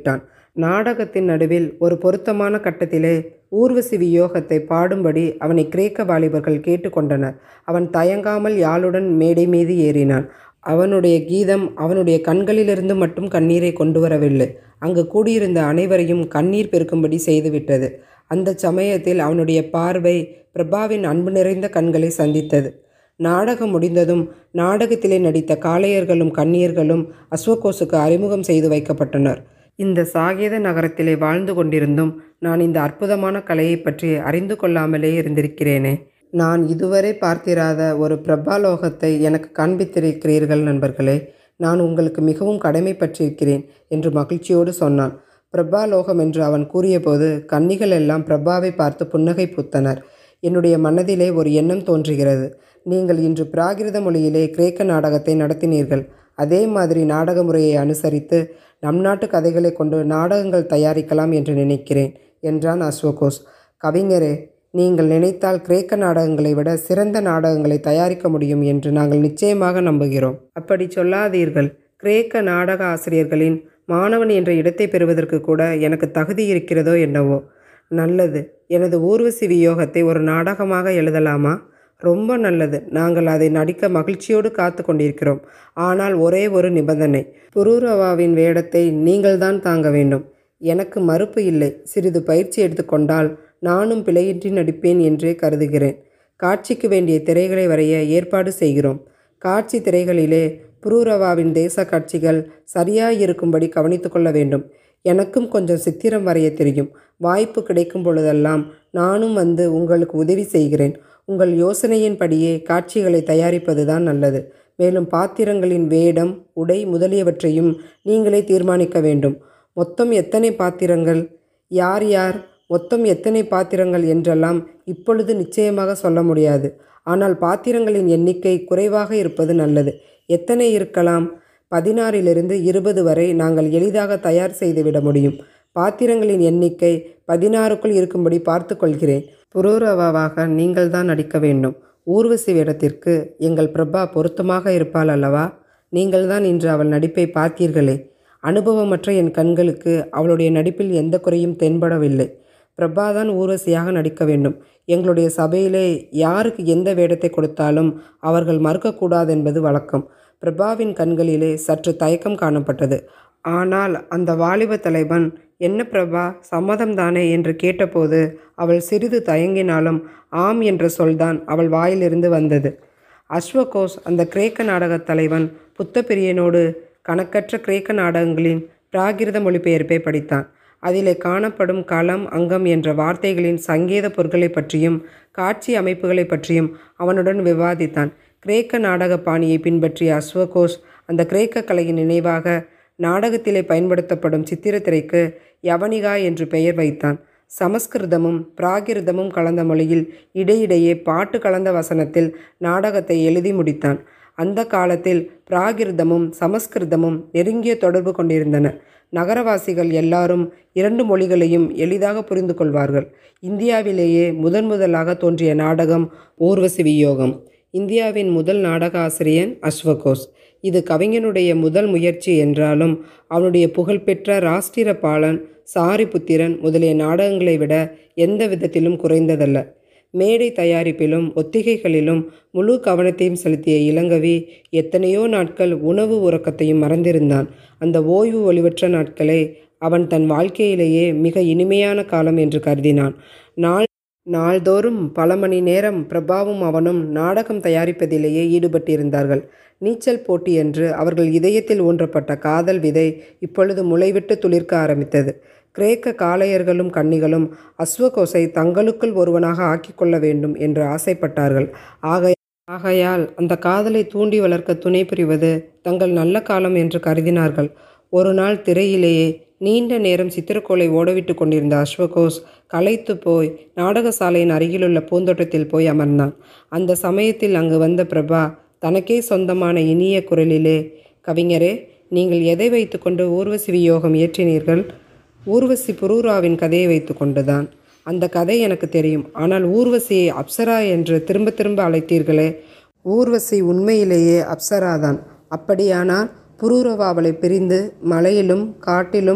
நாடகத்தின் நடுவில் ஒரு பொருத்தமான கட்டத்திலே ஊர்வசி வியோகத்தை பாடும்படி அவனை கிரேக்க வாலிபர்கள் கேட்டுக்கொண்டனர். அவன் தயங்காமல் யாழுடன் மேடை மீது ஏறினான். அவனுடைய கீதம் அவனுடைய கண்களிலிருந்து மட்டும் கண்ணீரை கொண்டு வரவில்லை, அங்கு கூடியிருந்த அனைவரையும் கண்ணீர் பெருக்கும்படி செய்துவிட்டது. அந்த சமயத்தில் அவனுடைய பார்வை பிரபாவின் அன்பு நிறைந்த கண்களை சந்தித்தது. நாடகம் முடிந்ததும் நாடகத்திலே நடித்த காளையர்களும் கன்னியர்களும் அஸ்வகோசுக்கு அறிமுகம் செய்து வைக்கப்பட்டனர். இந்த சாகேத நகரத்திலே வாழ்ந்து கொண்டிருந்தும் நான் இந்த அற்புதமான கலையை பற்றி அறிந்து கொள்ளாமலே இருந்திருக்கிறேனே. நான் இதுவரை பார்த்திராத ஒரு பிரபாலோகத்தை எனக்கு காண்பித்திருக்கிறீர்கள் நண்பர்களே. நான் உங்களுக்கு மிகவும் கடமைப்பட்டிருக்கிறேன் என்று மகிழ்ச்சியோடு சொன்னான். பிரபாலோகம் என்று அவன் கூறியபோது கன்னிகள் எல்லாம் பிரபாவை பார்த்து புன்னகை பூத்தனர். என்னுடைய மனதிலே ஒரு எண்ணம் தோன்றுகிறது. நீங்கள் இன்று பிராகிருத மொழியிலே கிரேக்க நாடகத்தை நடத்தினீர்கள். அதே மாதிரி நாடக முறையை அனுசரித்து நம் நாட்டு கதைகளை கொண்டு நாடகங்கள் தயாரிக்கலாம் என்று நினைக்கிறேன் என்றான் அஸ்வகோஸ். கவிஞரே, நீங்கள் நினைத்தால் கிரேக்க நாடகங்களை விட சிறந்த நாடகங்களை தயாரிக்க முடியும் என்று நாங்கள் நிச்சயமாக நம்புகிறோம். அப்படி சொல்லாதீர்கள். கிரேக்க நாடக ஆசிரியர்களின் மாணவன் என்ற இடத்தை பெறுவதற்கு கூட எனக்கு தகுதி இருக்கிறதோ என்னவோ. நல்லது. எனது ஊர்வசி வியோகத்தை ஒரு நாடகமாக எழுதலாமா? ரொம்ப நல்லது. நாங்கள் அதை நடிக்க மகிழ்ச்சியோடு காத்து கொண்டிருக்கிறோம். ஆனால் ஒரே ஒரு நிபந்தனை. புரூரவாவின் வேடத்தை நீங்கள்தான் தாங்க வேண்டும். எனக்கு மறுப்பு இல்லை. சிறிது பயிற்சி எடுத்துக்கொண்டால் நானும் பிழையின்றி நடிப்பேன் என்றே கருதுகிறேன். காட்சிக்கு வேண்டிய திரைகளை வரைய ஏற்பாடு செய்கிறோம். காட்சி திரைகளிலே புரூரவாவின் தேச காட்சிகள் சரியாயிருக்கும்படி கவனித்து கொள்ள வேண்டும். எனக்கும் கொஞ்சம் சித்திரம் வரைய தெரியும். வாய்ப்பு கிடைக்கும் பொழுதெல்லாம் நானும் வந்து உங்களுக்கு உதவி செய்கிறேன். உங்கள் யோசனையின்படியே காட்சிகளை தயாரிப்பது தான் நல்லது. மேலும் பாத்திரங்களின் வேடம், உடை முதலியவற்றையும் நீங்களே தீர்மானிக்க வேண்டும். மொத்தம் எத்தனை பாத்திரங்கள், யார் யார், மொத்தம் எத்தனை பாத்திரங்கள் என்றெல்லாம் இப்பொழுது நிச்சயமாக சொல்ல முடியாது. ஆனால் பாத்திரங்களின் எண்ணிக்கை குறைவாக இருப்பது நல்லது. எத்தனை இருக்கலாம்? பதினாறிலிருந்து இருபது வரை நாங்கள் எளிதாக தயார் செய்துவிட முடியும். பாத்திரங்களின் எண்ணிக்கை பதினாறுக்குள் இருக்கும்படி பார்த்து கொள்கிறேன். புரூரவாவாக நீங்கள் தான் நடிக்க வேண்டும். ஊர்வசி வேடத்திற்கு எங்கள் பிரபா பொருத்தமாக இருப்பாள் அல்லவா? நீங்கள் தான் இன்று அவள் நடிப்பை பார்த்தீர்களே. அனுபவமற்ற என் கண்களுக்கு அவளுடைய நடிப்பில் எந்த குறையும் தென்படவில்லை. பிரபாதான் ஊர்வசியாக நடிக்க வேண்டும். எங்களுடைய சபையிலே யாருக்கு எந்த வேடத்தை கொடுத்தாலும் அவர்கள் மறுக்கக்கூடாதென்பது வழக்கம். பிரபாவின் கண்களிலே சற்று தயக்கம் காணப்பட்டது. ஆனால் அந்த வாலிப தலைவன், என்ன பிரபா, சம்மதம்தானே என்று கேட்டபோது அவள் சிறிது தயங்கினாலும் ஆம் என்ற சொல்தான் அவள் வாயிலிருந்து வந்தது. அஸ்வகோஸ், அந்த கிரேக்க நாடகத் தலைவன், புத்தபிரியனோடு கணக்கற்ற கிரேக்க நாடகங்களின் பிராகிருத மொழிபெயர்ப்பை படித்தான். அதிலே காணப்படும் களம், அங்கம் என்ற வார்த்தைகளின் சங்கேத பொருட்களை பற்றியும் காட்சி அமைப்புகளை பற்றியும் அவனுடன் விவாதித்தான். கிரேக்க நாடக பாணியை பின்பற்றிய அஸ்வகோஸ் அந்த கிரேக்க கலையின் நினைவாக நாடகத்திலே பயன்படுத்தப்படும் சித்திரத்திரைக்கு யவனிகா என்று பெயர் வைத்தான். சமஸ்கிருதமும் பிராகிருதமும் கலந்த மொழியில் இடையிடையே பாட்டு கலந்த வசனத்தில் நாடகத்தை எழுதி முடித்தான். அந்த காலத்தில் பிராகிருதமும் சமஸ்கிருதமும் நெருங்கிய தொடர்பு கொண்டிருந்தன. நகரவாசிகள் எல்லாரும் இரண்டு மொழிகளையும் எளிதாக புரிந்து கொள்வார்கள். இந்தியாவிலேயே முதன் முதலாக தோன்றிய நாடகம் ஊர்வசி வியோகம். இந்தியாவின் முதல் நாடக ஆசிரியன் அஸ்வகோஸ். இது கவிஞனுடைய முதல் முயற்சி என்றாலும் அவனுடைய புகழ்பெற்ற ராஷ்டிர பாலன், சாரிபுத்திரன் முதலிய நாடகங்களை விட எந்த விதத்திலும் குறைந்ததல்ல. மேடை தயாரிப்பிலும் ஒத்திகைகளிலும் முழு கவனத்தையும் செலுத்திய இளங்கவி எத்தனையோ நாட்கள் உணவு உறக்கத்தையும் மறந்திருந்தான். அந்த ஓய்வு ஒளிவற்ற நாட்களை அவன் தன் வாழ்க்கையிலேயே மிக இனிமையான காலம் என்று கருதினான். நாள் நாள்தோறும் பல மணி நேரம் பிரபாவும் அவனும் நாடகம் தயாரிப்பதிலேயே ஈடுபட்டிருந்தார்கள். நீச்சல் போட்டி என்று அவர்கள் இதயத்தில் ஊன்றப்பட்ட காதல் விதை இப்பொழுது முளைவிட்டு துளிர்க்க ஆரம்பித்தது. கிரேக்க காளையர்களும் கன்னிகளும் அஸ்வகோஸை தங்களுக்குள் ஒருவனாக ஆக்கிக்கொள்ள வேண்டும் என்று ஆசைப்பட்டார்கள். ஆகை ஆகையால் அந்த காதலை தூண்டி வளர்க்க துணை புரிவது தங்கள் நல்ல காலம் என்று கருதினார்கள். ஒரு நாள் திரையிலேயே நீண்ட நேரம் சித்திரக்கோளை ஓடவிட்டு கொண்டிருந்த அஸ்வகோஸ் களைத்து போய் நாடகசாலையின் அருகிலுள்ள பூந்தோட்டத்தில் போய் அமர்ந்தான். அந்த சமயத்தில் அங்கு வந்த பிரபா தனக்கே சொந்தமான இனிய குரலிலே, கவிஞரே, நீங்கள் எதை வைத்துக்கொண்டு ஊர்வசி வியோகம் இயற்றினீர்கள்? ஊர்வசி புரூராவின் கதையை வைத்து கொண்டுதான். அந்த கதை எனக்கு தெரியும். ஆனால் ஊர்வசியை அப்சரா என்று திரும்ப திரும்ப அழைத்தீர்களே. ஊர்வசி உண்மையிலேயே அப்சராதான். அப்படியானால் புரூரவா அவளை பிரிந்து மலையிலும் காட்டிலும்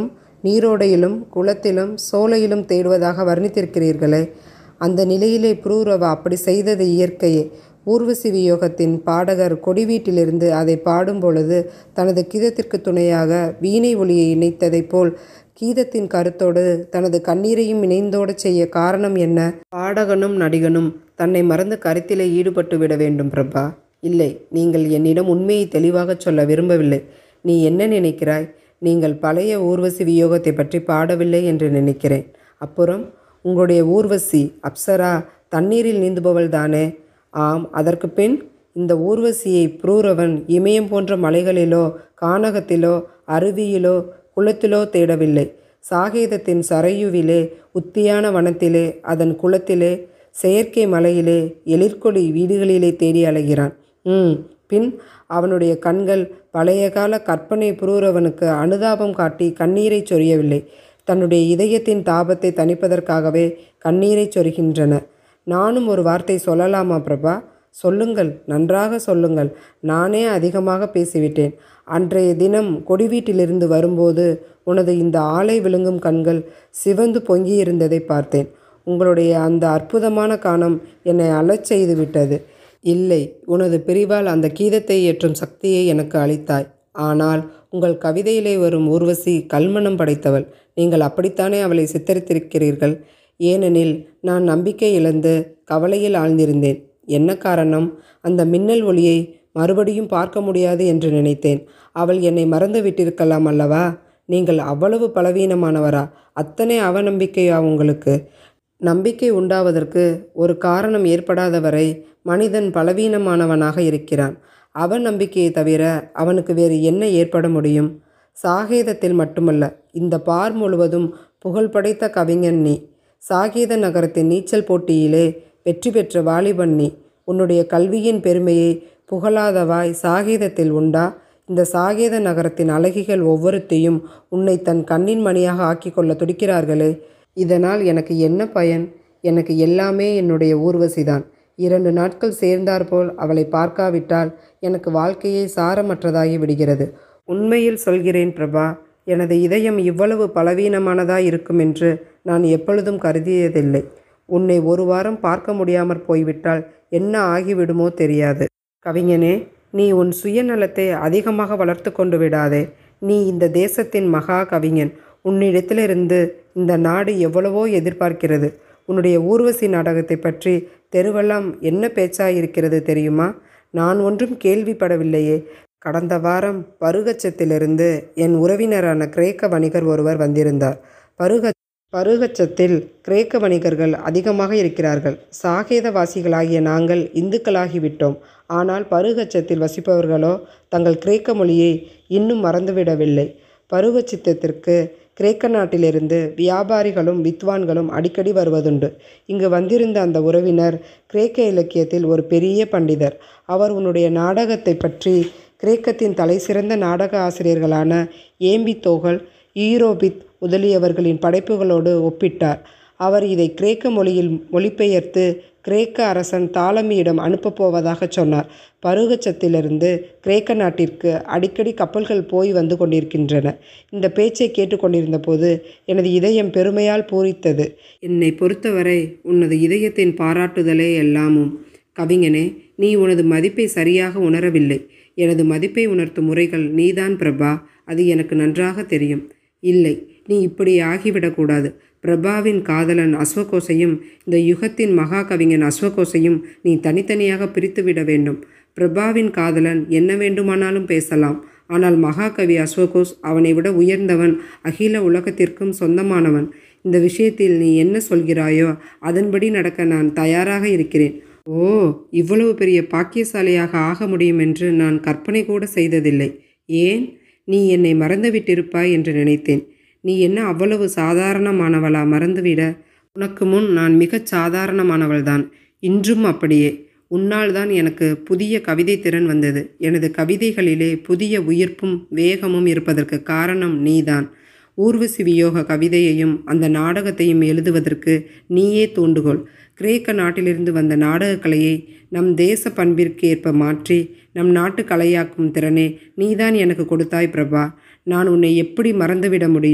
நீரோடையிலும் குளத்திலும் சோலையிலும் தேடுவதாக வர்ணித்திருக்கிறீர்களே, அந்த நிலையிலே புரூரவா அப்படி செய்தது இயற்கையே. ஊர்வசி வியோகத்தின் பாடகர் கொடிவீட்டிலிருந்து அதை பாடும் பொழுது தனது கீதத்திற்கு துணையாக வீணை ஒலியை இணைத்ததைப் போல் கீதத்தின் கருத்தோடு தனது கண்ணீரையும் இணைந்தோடு செய்ய காரணம் என்ன? பாடகனும் நடிகனும் தன்னை மறந்து கருத்திலே ஈடுபட்டு விட வேண்டும் பிரபா. இல்லை, நீங்கள் என்னிடம் உண்மையை தெளிவாக சொல்ல விரும்பவில்லை. நீ என்ன நினைக்கிறாய்? நீங்கள் பழைய ஊர்வசி வியோகத்தை பற்றி பாடவில்லை என்று நினைக்கிறேன். அப்புறம் உங்களுடைய ஊர்வசி அப்சரா தண்ணீரில் நீந்துபவள் தானே? ஆம். அதற்கு பின் இந்த ஊர்வசியை புரூரவன் இமயம் போன்ற மலைகளிலோ கானகத்திலோ அருவியிலோ குளத்திலோ தேடவில்லை. சாகேதத்தின் சரையுவிலே, உத்தியான வனத்திலே, அதன் குளத்திலே, செயற்கை மலையிலே, எழிற்கொடி வீடுகளிலே தேடி அலைகிறான். ம் பின் அவனுடைய கண்கள் பழைய கால கற்பனை புரூரவனுக்கு அனுதாபம் காட்டி கண்ணீரை சொரியவில்லை. தன்னுடைய இதயத்தின் தாபத்தை தணிப்பதற்காகவே கண்ணீரை சொரிகின்றன. நானும் ஒரு வார்த்தை சொல்லலாமா பிரபா? சொல்லுங்கள், நன்றாக சொல்லுங்கள். நானே அதிகமாக பேசிவிட்டேன். அன்றைய தினம் கொடிவீட்டிலிருந்து வரும்போது உனது இந்த ஆலை விழுங்கும் கண்கள் சிவந்து பொங்கியிருந்ததை பார்த்தேன். உங்களுடைய அந்த அற்புதமான கானம் என்னை அழச் செய்து விட்டது. இல்லை, உனது பிரிவால் அந்த கீதத்தை ஏற்றும் சக்தியை எனக்கு அளித்தாய். ஆனால் உங்கள் கவிதையிலே வரும் ஊர்வசி கல்மனம் படைத்தவள். நீங்கள் அப்படித்தானே அவளை சித்தரித்திருக்கிறீர்கள்? ஏனெனில் நான் நம்பிக்கை இழந்து கவலையில் ஆழ்ந்திருந்தேன். என்ன காரணம்? அந்த மின்னல் ஒளியை மறுபடியும் பார்க்க முடியாது என்று நினைத்தேன். அவள் என்னை மறந்து விட்டிருக்கலாம் அல்லவா? நீங்கள் அவ்வளவு பலவீனமானவரா? அத்தனை அவநம்பிக்கையா உங்களுக்கு? நம்பிக்கை உண்டாவதற்கு ஒரு காரணம் ஏற்படாத வரை மனிதன் பலவீனமானவனாக இருக்கிறான். அவநம்பிக்கையை தவிர அவனுக்கு வேறு என்ன ஏற்பட முடியும்? சாகேதத்தில் மட்டுமல்ல, இந்த பார் முழுவதும் புகழ் படைத்த கவிஞன் நீ. சாகேத நகரத்தின் நீச்சல் போட்டியிலே வெற்றி பெற்ற வாலிபன் நீ. உன்னுடைய கல்வியின் பெருமையை புகழாதவாய் சாகேதத்தில் உண்டா? இந்த சாகேத நகரத்தின் அழகிகள் ஒவ்வொருத்தையும் உன்னை தன் கண்ணின் மணியாக ஆக்கி கொள்ள துடிக்கிறார்களே, இதனால் எனக்கு என்ன பயன்? எனக்கு எல்லாமே என்னுடைய ஊர்வசிதான். இரண்டு நாட்கள் சேர்ந்தாற்போல் அவளை பார்க்காவிட்டால் எனக்கு வாழ்க்கையே சாரமற்றதாகி விடுகிறது. உண்மையில் சொல்கிறேன் பிரபா, எனது இதயம் இவ்வளவு பலவீனமானதாய் இருக்கும் என்று நான் எப்பொழுதும் கருதியதில்லை. உன்னை ஒரு வாரம் பார்க்க முடியாமற் போய்விட்டால் என்ன ஆகிவிடுமோ தெரியாது. கவிஞனே, நீ உன் சுயநலத்தை அதிகமாக வளர்த்து கொண்டு விடாதே. நீ இந்த தேசத்தின் மகா கவிஞன். உன்னிடத்திலிருந்து இந்த நாடு எவ்வளவோ எதிர்பார்க்கிறது. உன்னுடைய ஊர்வசி நாடகத்தை பற்றி தெருவெல்லாம் என்ன பேச்சாயிருக்கிறது தெரியுமா? நான் ஒன்றும் கேள்விப்படவில்லையே. கடந்த வாரம் பருகச்சத்திலிருந்து என் உறவினரான கிரேக்க வணிகர் ஒருவர் வந்திருந்தார். பருக பருகச்சத்தில் கிரேக்க வணிகர்கள் அதிகமாக இருக்கிறார்கள். சாகேதவாசிகளாகிய நாங்கள் இந்துக்களாகிவிட்டோம். ஆனால் பருகச்சத்தில் வசிப்பவர்களோ தங்கள் கிரேக்க மொழியை இன்னும் மறந்துவிடவில்லை. பருகச்சித்தத்திற்கு கிரேக்க நாட்டிலிருந்து வியாபாரிகளும் வித்வான்களும் அடிக்கடி வருவதுண்டு. இங்கு வந்திருந்த அந்த உறவினர் கிரேக்க இலக்கியத்தில் ஒரு பெரிய பண்டிதர். அவர் உன்னுடைய நாடகத்தை பற்றி கிரேக்கத்தின் தலைசிறந்த நாடக ஆசிரியர்களான ஏம்பித்தோகல், ஈரோபித் முதலியவர்களின் படைப்புகளோடு ஒப்பிட்டார். அவர் இதை கிரேக்க மொழியில் மொழிபெயர்த்து கிரேக்க அரசன் தாலமியிடம் அனுப்பப் போவதாக சொன்னார். பருகச்சத்திலிருந்து கிரேக்க நாட்டிற்கு அடிக்கடி கப்பல்கள் போய் வந்து கொண்டிருக்கின்றன. இந்த பேச்சை கேட்டுக்கொண்டிருந்த போது எனது இதயம் பெருமையால் பூரித்தது. என்னை பொறுத்தவரை உனது இதயத்தின் பாராட்டுதலே எல்லாமும். கவிஞனே, நீ உனது மதிப்பை சரியாக உணரவில்லை. எனது மதிப்பை உணர்த்தும் முறைகள் நீதான் பிரபா. அது எனக்கு நன்றாக தெரியும். இல்லை, நீ இப்படி ஆகிவிடக்கூடாது. பிரபாவின் காதலன் அஸ்வகோசையும் இந்த யுகத்தின் மகா கவிஞன் அஸ்வகோசையும் நீ தனித்தனியாக பிரித்துவிட வேண்டும். பிரபாவின் காதலன் என்ன வேண்டுமானாலும் பேசலாம். ஆனால் மகாகவி அஸ்வகோஸ் அவனை விட உயர்ந்தவன், அகில உலகத்திற்கும் சொந்தமானவன். இந்த விஷயத்தில் நீ என்ன சொல்கிறாயோ அதன்படி நடக்க நான் தயாராக இருக்கிறேன். ஓ, இவ்வளவு பெரிய பாக்கியசாலியாக ஆக முடியும் என்று நான் கற்பனை கூட செய்ததில்லை. ஏன்? நீ என்னை மறந்துவிட்டிருப்பாய் என்று நினைத்தேன். நீ என்ன அவ்வளவு சாதாரணமானவளா மறந்துவிட? உனக்கு முன் நான் மிகச் சாதாரணமானவள்தான். இன்றும் அப்படியே. உன்னால் தான் எனக்கு புதிய கவிதை திறன் வந்தது. எனது கவிதைகளிலே புதிய உயிர்ப்பும் வேகமும் இருப்பதற்கு காரணம் நீதான். ஊர்வசி வியோக கவிதையையும் அந்த நாடகத்தையும் எழுதுவதற்கு நீயே தூண்டுகோள். கிரேக்க நாட்டிலிருந்து வந்த நாடக கலையை நம் தேச பண்பிற்கு ஏற்ப மாற்றி நம் நாட்டு கலையாக்கும் திறனே நீதான் எனக்கு கொடுத்தாய் பிரபா. நான் உன்னை எப்படி மறந்துவிட முடியும்?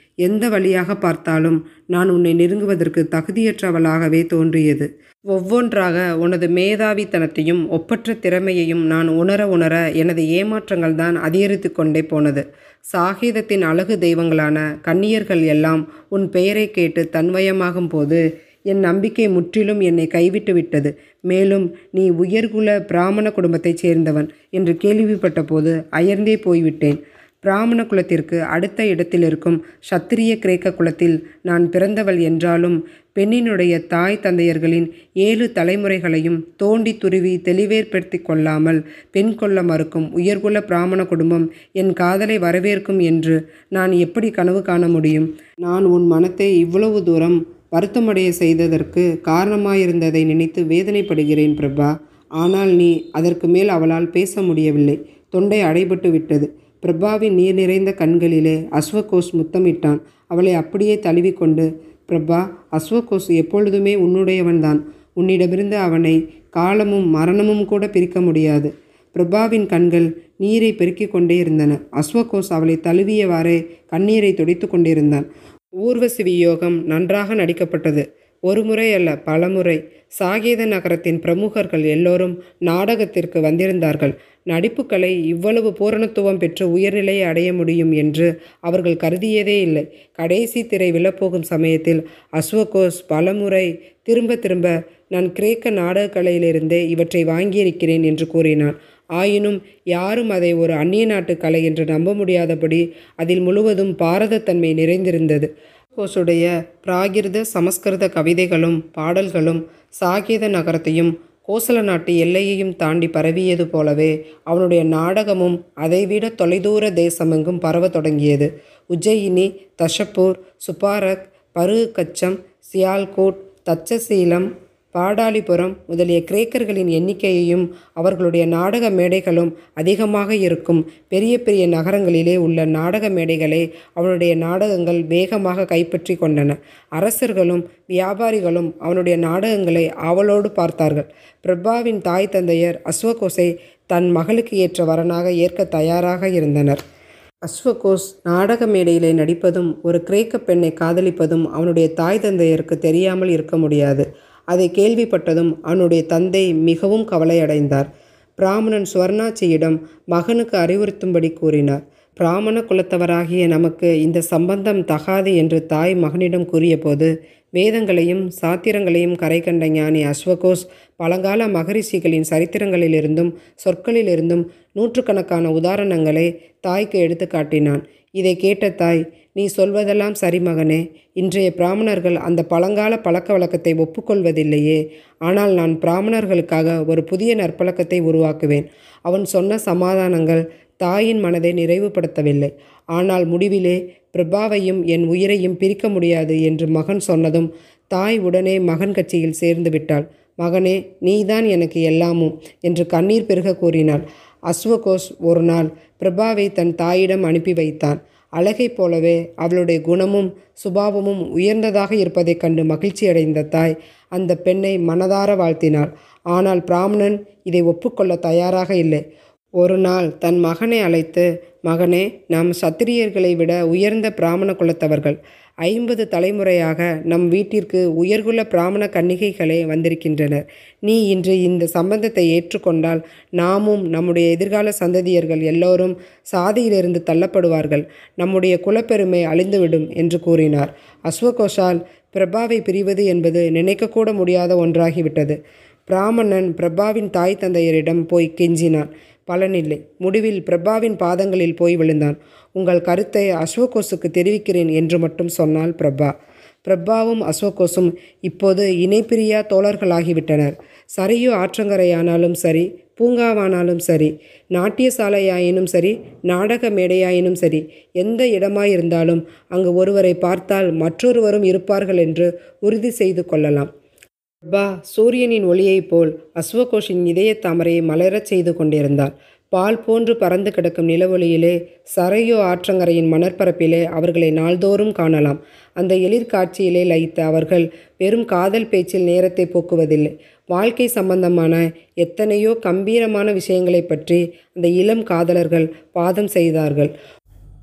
எந்த வழியாக பார்த்தாலும் நான் உன்னை நெருங்குவதற்கு தகுதியற்றவளாகவே தோன்றியது. ஒவ்வொன்றாக உனது மேதாவித்தனத்தையும் ஒப்பற்ற திறமையையும் நான் உணர உணர எனது ஏமாற்றங்கள் தான் அதிகரித்து கொண்டே போனது. சாகீதத்தின் அழகு தெய்வங்களான கன்னியர்கள் எல்லாம் உன் பெயரை கேட்டு தன்வயமாகும் போது என் நம்பிக்கை முற்றிலும் என்னை கைவிட்டு விட்டது. மேலும் நீ உயர்குல பிராமண குடும்பத்தைச் சேர்ந்தவன் என்று கேள்விப்பட்ட போது அயர்ந்தே போய்விட்டேன். பிராமண குலத்திற்கு அடுத்த இடத்தில் இருக்கும் சத்திரிய கிரேக்க குலத்தில் நான் பிறந்தவள் என்றாலும் பெண்ணினுடைய தாய் தந்தையர்களின் ஏழு தலைமுறைகளையும் தோண்டி துருவி தெளிவேற்படுத்தி கொள்ளாமல் பெண் கொள்ள மறுக்கும் உயர்குல பிராமண குடும்பம் என் காதலை வரவேற்கும் என்று நான் எப்படி கனவு காண முடியும்? நான் உன் மனத்தை இவ்வளவு தூரம் வருத்தமடைய செய்ததற்கு காரணமாயிருந்ததை நினைத்து வேதனைப்படுகிறேன் பிரபா. ஆனால் நீ அதற்கு மேல் அவளால் பேச முடியவில்லை. தொண்டை அடைபட்டு விட்டது. பிரபாவின் நீர் நிறைந்த கண்களிலே அஸ்வகோஷ் முத்தமிட்டான். அவளை அப்படியே தழுவிக்கொண்டு, பிரபா, அஸ்வகோஷ் எப்பொழுதுமே உன்னுடையவன்தான். உன்னிடமிருந்து அவனை காலமும் மரணமும் கூட பிரிக்க முடியாது. பிரபாவின் கண்கள் நீரை பெருக்கிக் கொண்டே இருந்தன. அஸ்வகோஷ் அவளை தழுவியவாறே கண்ணீரை துடைத்து கொண்டிருந்தான். ஊர்வசி வியோகம் நன்றாக நடிக்கப்பட்டது. ஒரு முறை அல்ல, பலமுறை. சாகீத நகரத்தின் பிரமுகர்கள் எல்லோரும் நாடகத்திற்கு வந்திருந்தார்கள். நடிப்புக்கலை இவ்வளவு பூரணத்துவம் பெற்று உயர்நிலையை அடைய முடியும் என்று அவர்கள் கருதியதே இல்லை. கடைசி திரை விழப்போகும் சமயத்தில் அஸ்வகோஷ் பலமுறை திரும்ப திரும்ப, நான் கிரேக்க நாடகக்கலையிலிருந்தே இவற்றை வாங்கியிருக்கிறேன் என்று கூறினான். ஆயினும் யாரும் அதை ஒரு அந்நிய நாட்டு கலை என்று நம்ப முடியாதபடி அதில் முழுவதும் பாரதத்தன்மை நிறைந்திருந்தது. கோஷுடைய பிராகிருத சமஸ்கிருத கவிதைகளும் பாடல்களும் சாகீத நகரத்தையும் கோசல நாட்டு எல்லையையும் தாண்டி பரவியது போலவே அவனுடைய நாடகமும் அதைவிட தொலைதூர தேசமெங்கும் பரவ தொடங்கியது. உஜ்ஜயினி, தஷப்பூர், சுப்பாரக், பருகச்சம், சியால்கோட், தட்சசீலம், பாடாலிபுரம் முதலிய கிரேக்கர்களின் எண்ணிக்கையையும் அவர்களுடைய நாடக மேடைகளும் அதிகமாக இருக்கும் பெரிய பெரிய நகரங்களிலே உள்ள நாடக மேடைகளை அவனுடைய நாடகங்கள் வேகமாக கைப்பற்றி கொண்டன. அரசர்களும் வியாபாரிகளும் அவனுடைய நாடகங்களை ஆவலோடு பார்த்தார்கள். பிரபாவின் தாய் தந்தையர் அஸ்வகோஷை தன் மகளுக்கு ஏற்ற வரனாக ஏற்க தயாராக இருந்தனர். அஸ்வகோஷ் நாடக மேடையிலே நடிப்பதும் ஒரு கிரேக்க பெண்ணை காதலிப்பதும் அவனுடைய தாய் தந்தையருக்கு தெரியாமல் இருக்க முடியாது. அதை கேள்விப்பட்டதும் அவனுடைய தந்தை மிகவும் கவலையடைந்தார். பிராமணன் சுவர்ணாச்சியிடம் மகனுக்கு அறிவுறுத்தும்படி கூறினார். பிராமண குலத்தவராகிய நமக்கு இந்த சம்பந்தம் தகாது என்று தாய் மகனிடம் கூறிய போது, வேதங்களையும் சாத்திரங்களையும் கரை கண்ட ஞானி அஸ்வகோஷ் பழங்கால மகரிஷிகளின் சரித்திரங்களிலிருந்தும் சொற்களிலிருந்தும் நூற்றுக்கணக்கான உதாரணங்களை தாய்க்கு எடுத்து காட்டினான். இதை கேட்ட தாய், நீ சொல்வதெல்லாம் சரி மகனே. இன்றைய பிராமணர்கள் அந்த பழங்கால பழக்க வழக்கத்தை ஒப்புக்கொள்வதில்லையே. ஆனால் நான் பிராமணர்களுக்காக ஒரு புதிய நற்பழக்கத்தை உருவாக்குவேன். அவன் சொன்ன சமாதானங்கள் தாயின் மனதை நிறைவுபடுத்தவில்லை. ஆனால் முடிவிலே பிரபாவையும் என் உயிரையும் பிரிக்க முடியாது என்று மகன் சொன்னதும் தாய் உடனே மகன் கட்சியில் சேர்ந்து விட்டாள். மகனே, நீதான் எனக்கு எல்லாமும் என்று கண்ணீர் பெருக கூறினாள். அஸ்வகோஷ் ஒரு நாள் பிரபாவை தன் தாயிடம் அனுப்பி வைத்தான். அழகைப் போலவே அவளுடைய குணமும் சுபாவமும் உயர்ந்ததாக இருப்பதைக் கண்டு மகிழ்ச்சி அடைந்த தாய் அந்த பெண்ணை மனதார வாழ்த்தினாள். ஆனால் பிராமணன் இதை ஒப்புக்கொள்ள தயாராக இல்லை. ஒரு நாள் தன் மகனை அழைத்து, மகனே, நாம் சத்திரியர்களை விட உயர்ந்த பிராமண குலத்தவர்கள். ஐம்பது தலைமுறையாக நம் வீட்டிற்கு உயர்குல பிராமண கன்னிகைகளே வந்திருக்கின்றனர். நீ இன்று இந்த சம்பந்தத்தை ஏற்றுக்கொண்டால் நாமும் நம்முடைய எதிர்கால சந்ததியர்கள் எல்லோரும் சாதியிலிருந்து தள்ளப்படுவார்கள். நம்முடைய குலப்பெருமை அழிந்துவிடும் என்று கூறினார். அஸ்வகோஷால் பிரபாவை பிரிவது என்பது நினைக்கக்கூட முடியாத ஒன்றாகிவிட்டது. பிராமணன் பிரபாவின் தாய் தந்தையரிடம் போய் கெஞ்சினான். பலனில்லை. முடிவில் பிரபாவின் பாதங்களில் போய் விழுந்தான். உங்கள் கருத்தை அஸ்வகோஷுக்கு தெரிவிக்கிறேன் என்று மட்டும் சொன்னாள் பிரபா. பிரபாவும் அஸ்வகோஷும் இப்போது இணைப்பிரியா தோழர்களாகிவிட்டனர். சரியோ ஆற்றங்கரையானாலும் சரி, பூங்காவானாலும் சரி, நாட்டியசாலையாயினும் சரி, நாடக மேடையாயினும் சரி, எந்த இடமாயிருந்தாலும் அங்கு ஒருவரை பார்த்தால் மற்றொருவரும் இருப்பார்கள் என்று உறுதி செய்து கொள்ளலாம். பிரபா சூரியனின் ஒளியைப் போல் அஸ்வகோஷின் இதய தாமரையை மலரச் செய்து கொண்டிருந்தாள். பால் போன்று பறந்து கிடக்கும் நிலவொளியிலே, சரையோ ஆற்றங்கரையின் மணற்பரப்பிலே அவர்களை நாள்தோறும் காணலாம். அந்த எழிற்காட்சியிலே லயித்த அவர்கள் வெறும் காதல் பேச்சில் நேரத்தை போக்குவதில்லை. வாழ்க்கை சம்பந்தமான எத்தனையோ கம்பீரமான விஷயங்களை பற்றி அந்த இளம் காதலர்கள் வாதம் செய்தார்கள்.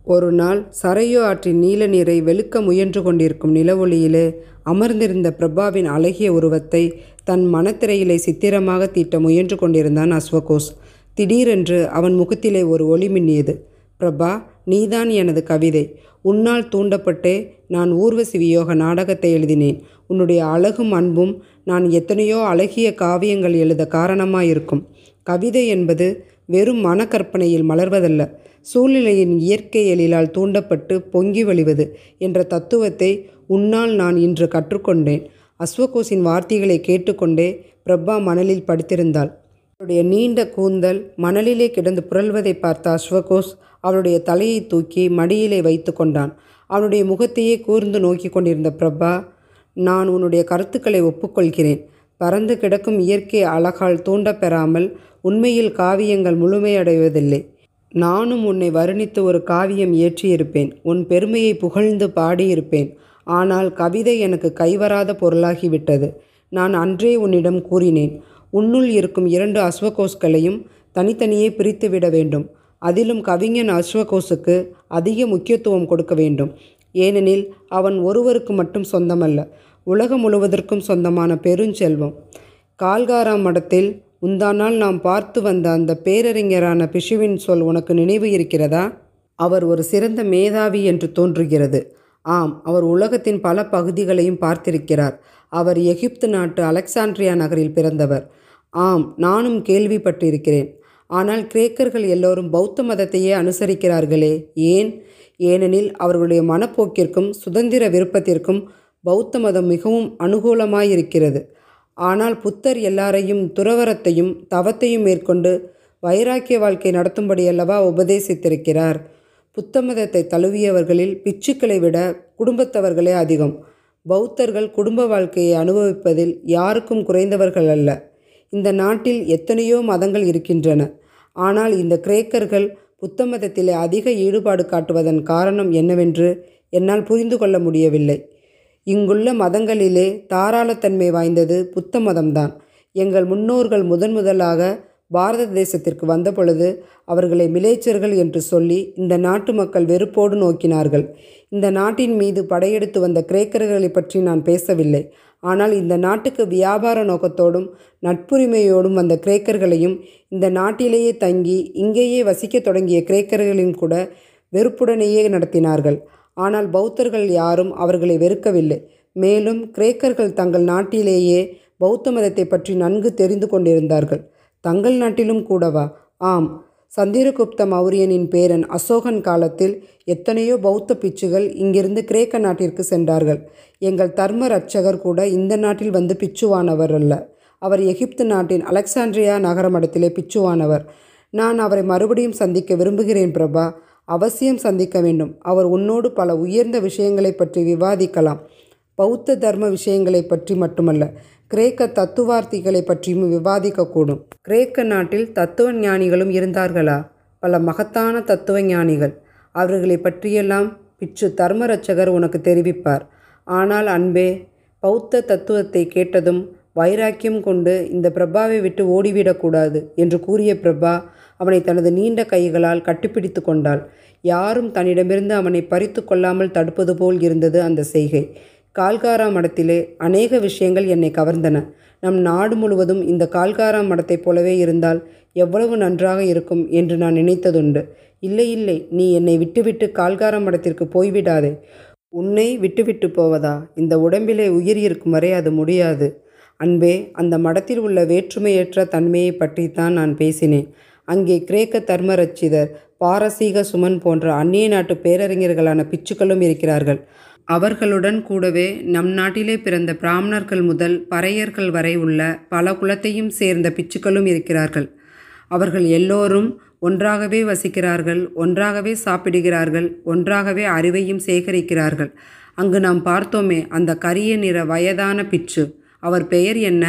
ஒரு நாள் சரையு ஆற்றின் நீல நீரை வெளுக்க முயன்று கொண்டிருக்கும் நிலவொளியிலே அமர்ந்திருந்த பிரபாவின் அழகிய உருவத்தை தன் மனத்திரையிலே சித்திரமாக தீட்ட முயன்று கொண்டிருந்தான் அஸ்வகோஸ். திடீரென்று அவன் முகத்திலே ஒரு ஒளி மின்னியது. பிரபா, நீதான் எனது கவிதை. உன்னால் தூண்டப்பட்டே நான் ஊர்வசி வியோக நாடகத்தை எழுதினேன். உன்னுடைய அழகும் அன்பும் நான் எத்தனையோ அழகிய காவியங்கள் எழுத காரணமாயிருக்கும். கவிதை என்பது வெறும் மனக்கற்பனையில் மலர்வதல்ல, சூழ்நிலையின் இயற்கை எழிலால் தூண்டப்பட்டு பொங்கி வழிவது என்ற தத்துவத்தை உன்னால் நான் இன்று கற்றுக்கொண்டேன். அஸ்வகோஸின் வார்த்தைகளை கேட்டுக்கொண்டே பிரபா மணலில் படுத்திருந்தாள். அவளுடைய நீண்ட கூந்தல் மணலிலே கிடந்து புரள்வதை பார்த்த அஸ்வகோஸ் அவளுடைய தலையை தூக்கி மடியிலே வைத்து கொண்டான். அவனுடைய முகத்தையே கூர்ந்து நோக்கி கொண்டிருந்த பிரபா, நான் உன்னுடைய கருத்துக்களை ஒப்புக்கொள்கிறேன். பறந்து கிடக்கும் இயற்கை அழகால் தூண்டப்பெறாமல் உண்மையில் காவியங்கள் முழுமையடைவதில்லை. நானும் உன்னை வர்ணித்து ஒரு காவியம் இயற்றியிருப்பேன். உன் பெருமையை புகழ்ந்து பாடியிருப்பேன். ஆனால் கவிதை எனக்கு கைவராத பொருளாகிவிட்டது. நான் அன்றே உன்னிடம் கூறினேன், உன்னுள் இருக்கும் இரண்டு அஸ்வகோஸ்களையும் தனித்தனியே பிரித்துவிட வேண்டும். அதிலும் கவிஞன் அஸ்வகோஸுக்கு அதிக முக்கியத்துவம் கொடுக்க வேண்டும். ஏனெனில் அவன் ஒருவருக்கு மட்டும் சொந்தமல்ல, உலகம் முழுவதற்கும் சொந்தமான பெருஞ்செல்வம். கால்காரா மடத்தில் முந்தானால் நாம் பார்த்து வந்த அந்த பேரறிஞரான பிஷுவின் சொல் உனக்கு நினைவு இருக்கிறதா? அவர் ஒரு சிறந்த மேதாவி என்று தோன்றுகிறது. ஆம், அவர் உலகத்தின் பல பகுதிகளையும் பார்த்திருக்கிறார். அவர் எகிப்து நாட்டு அலெக்சாண்ட்ரியா நகரில் பிறந்தவர். ஆம், நானும் கேள்விப்பட்டிருக்கிறேன். ஆனால் கிரேக்கர்கள் எல்லோரும் பௌத்த மதத்தையே அனுசரிக்கிறார்களே, ஏன்? ஏனெனில் அவர்களுடைய மனப்போக்கிற்கும் சுதந்திர விருப்பத்திற்கும் பௌத்த மதம் மிகவும் அனுகூலமாயிருக்கிறது. ஆனால் புத்தர் எல்லாரையும் துறவரத்தையும் தவத்தையும் மேற்கொண்டு வைராக்கிய வாழ்க்கை நடத்தும்படியல்லவா உபதேசித்திருக்கிறார். புத்த மதத்தை தழுவியவர்களில் பிச்சுக்களை விட குடும்பத்தவர்களே அதிகம். பௌத்தர்கள் குடும்ப வாழ்க்கையை அனுபவிப்பதில் யாருக்கும் குறைந்தவர்கள் அல்ல. இந்த நாட்டில் எத்தனையோ மதங்கள் இருக்கின்றன. ஆனால் இந்த கிரேக்கர்கள் புத்த மதத்திலே அதிக ஈடுபாடு காட்டுவதன் காரணம் என்னவென்று என்னால் புரிந்து கொள்ள முடியவில்லை. இங்குள்ள மதங்களிலே தாராளத்தன்மை வாய்ந்தது புத்த மதம்தான். எங்கள் முன்னோர்கள் முதன் முதலாக பாரத தேசத்திற்கு வந்தபொழுது அவர்களை மிலேச்சர்கள் என்று சொல்லி இந்த நாட்டு மக்கள் வெறுப்போடு நோக்கினார்கள். இந்த நாட்டின் மீது படையெடுத்து வந்த கிரேக்கர்களை பற்றி நான் பேசவில்லை. ஆனால் இந்த நாட்டுக்கு வியாபார நோக்கத்தோடும் நட்புரிமையோடும் வந்த கிரேக்கர்களையும் இந்த நாட்டிலேயே தங்கி இங்கேயே வசிக்க தொடங்கிய கிரேக்கர்களையும் கூட வெறுப்புடனேயே நடத்தினார்கள். ஆனால் பௌத்தர்கள் யாரும் அவர்களை வெறுக்கவில்லை. மேலும் கிரேக்கர்கள் தங்கள் நாட்டிலேயே பௌத்த மதத்தை பற்றி நன்கு தெரிந்து கொண்டிருந்தார்கள். தங்கள் நாட்டிலும் கூடவா? ஆம், சந்திரகுப்த மௌரியனின் பேரன் அசோகன் காலத்தில் எத்தனையோ பௌத்த பிச்சுகள் இங்கிருந்து கிரேக்க நாட்டிற்கு சென்றார்கள். எங்கள் தர்ம ரட்சகர் கூட இந்த நாட்டில் வந்து பிச்சுவானவர் அல்ல. அவர் எகிப்து நாட்டின் அலெக்சாண்ட்ரியா நகர மடத்திலே பிச்சுவானவர். நான் அவரை மறுபடியும் சந்திக்க விரும்புகிறேன் பிரபா. அவசியம் சந்திக்க வேண்டும். அவர் உன்னோடு பல உயர்ந்த விஷயங்களை பற்றி விவாதிக்கலாம். பௌத்த தர்ம விஷயங்களை பற்றி மட்டுமல்ல, கிரேக்க தத்துவார்த்திகளை பற்றியும் விவாதிக்கக்கூடும். கிரேக்க நாட்டில் தத்துவ ஞானிகளும் இருந்தார்களா? பல மகத்தான தத்துவ ஞானிகள். அவர்களை பற்றியெல்லாம் பிச்சு தர்மரட்சகர் உனக்கு தெரிவிப்பார். ஆனால் அன்பே, பௌத்த தத்துவத்தை கேட்டதும் வைராக்கியம் கொண்டு இந்த பிரபாவை விட்டு ஓடிவிடக்கூடாது என்று கூறிய பிரபா அவனை தனது நீண்ட கைகளால் கட்டிப்பிடித்து கொண்டாள். யாரும் தன்னிடமிருந்து அவனை பறித்து கொள்ளாமல் தடுப்பது போல் இருந்தது அந்த செய்கை. கால்காரா மடத்திலே அநேக விஷயங்கள் என்னை கவர்ந்தன. நம் நாடு முழுவதும் இந்த கால்காரா மடத்தைப் போலவே இருந்தால் எவ்வளவு நன்றாக இருக்கும் என்று நான் நினைத்ததுண்டு. இல்லை இல்லை, நீ என்னை விட்டுவிட்டு கால்காரா மடத்திற்கு போய்விடாதே. உன்னை விட்டுவிட்டு போவதா? இந்த உடம்பிலே உயிர் இருக்கும் வரை அது முடியாது. அன்பே, அந்த மடத்தில் உள்ள வேற்றுமையற்ற தன்மையை பற்றித்தான் நான் பேசினேன். அங்கே கிரேக்க தர்மரட்சிதர், பாரசீக சுமன் போன்ற அந்நிய நாட்டு பேரறிஞர்களான பிச்சுக்களும் இருக்கிறார்கள். அவர்களுடன் கூடவே நம் நாட்டிலே பிறந்த பிராமணர்கள் முதல் பறையர்கள் வரை உள்ள பல குலத்தையும் சேர்ந்த பிச்சுக்களும் இருக்கிறார்கள். அவர்கள் எல்லோரும் ஒன்றாகவே வசிக்கிறார்கள், ஒன்றாகவே சாப்பிடுகிறார்கள், ஒன்றாகவே அறிவையும் சேகரிக்கிறார்கள். அங்கு நாம் பார்த்தோமே அந்த கரிய நிற வயதான பிச்சு, அவர் பெயர் என்ன?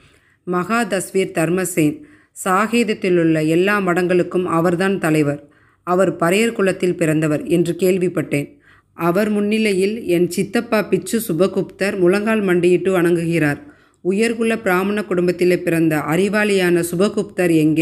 மகாதஸ்வீர் தர்மசேன். சாகேதத்திலுள்ள எல்லா மடங்களுக்கும் அவர்தான் தலைவர். அவர் பறையர் குலத்தில் பிறந்தவர் என்று கேள்விப்பட்டேன். அவர் முன்னிலையில் என் சித்தப்பா பிச்சு சுபகுப்தர் முழங்கால் மண்டியிட்டு வணங்குகிறார். உயர்குல பிராமண குடும்பத்திலே பிறந்த அறிவாளியான சுபகுப்தர் எங்கே?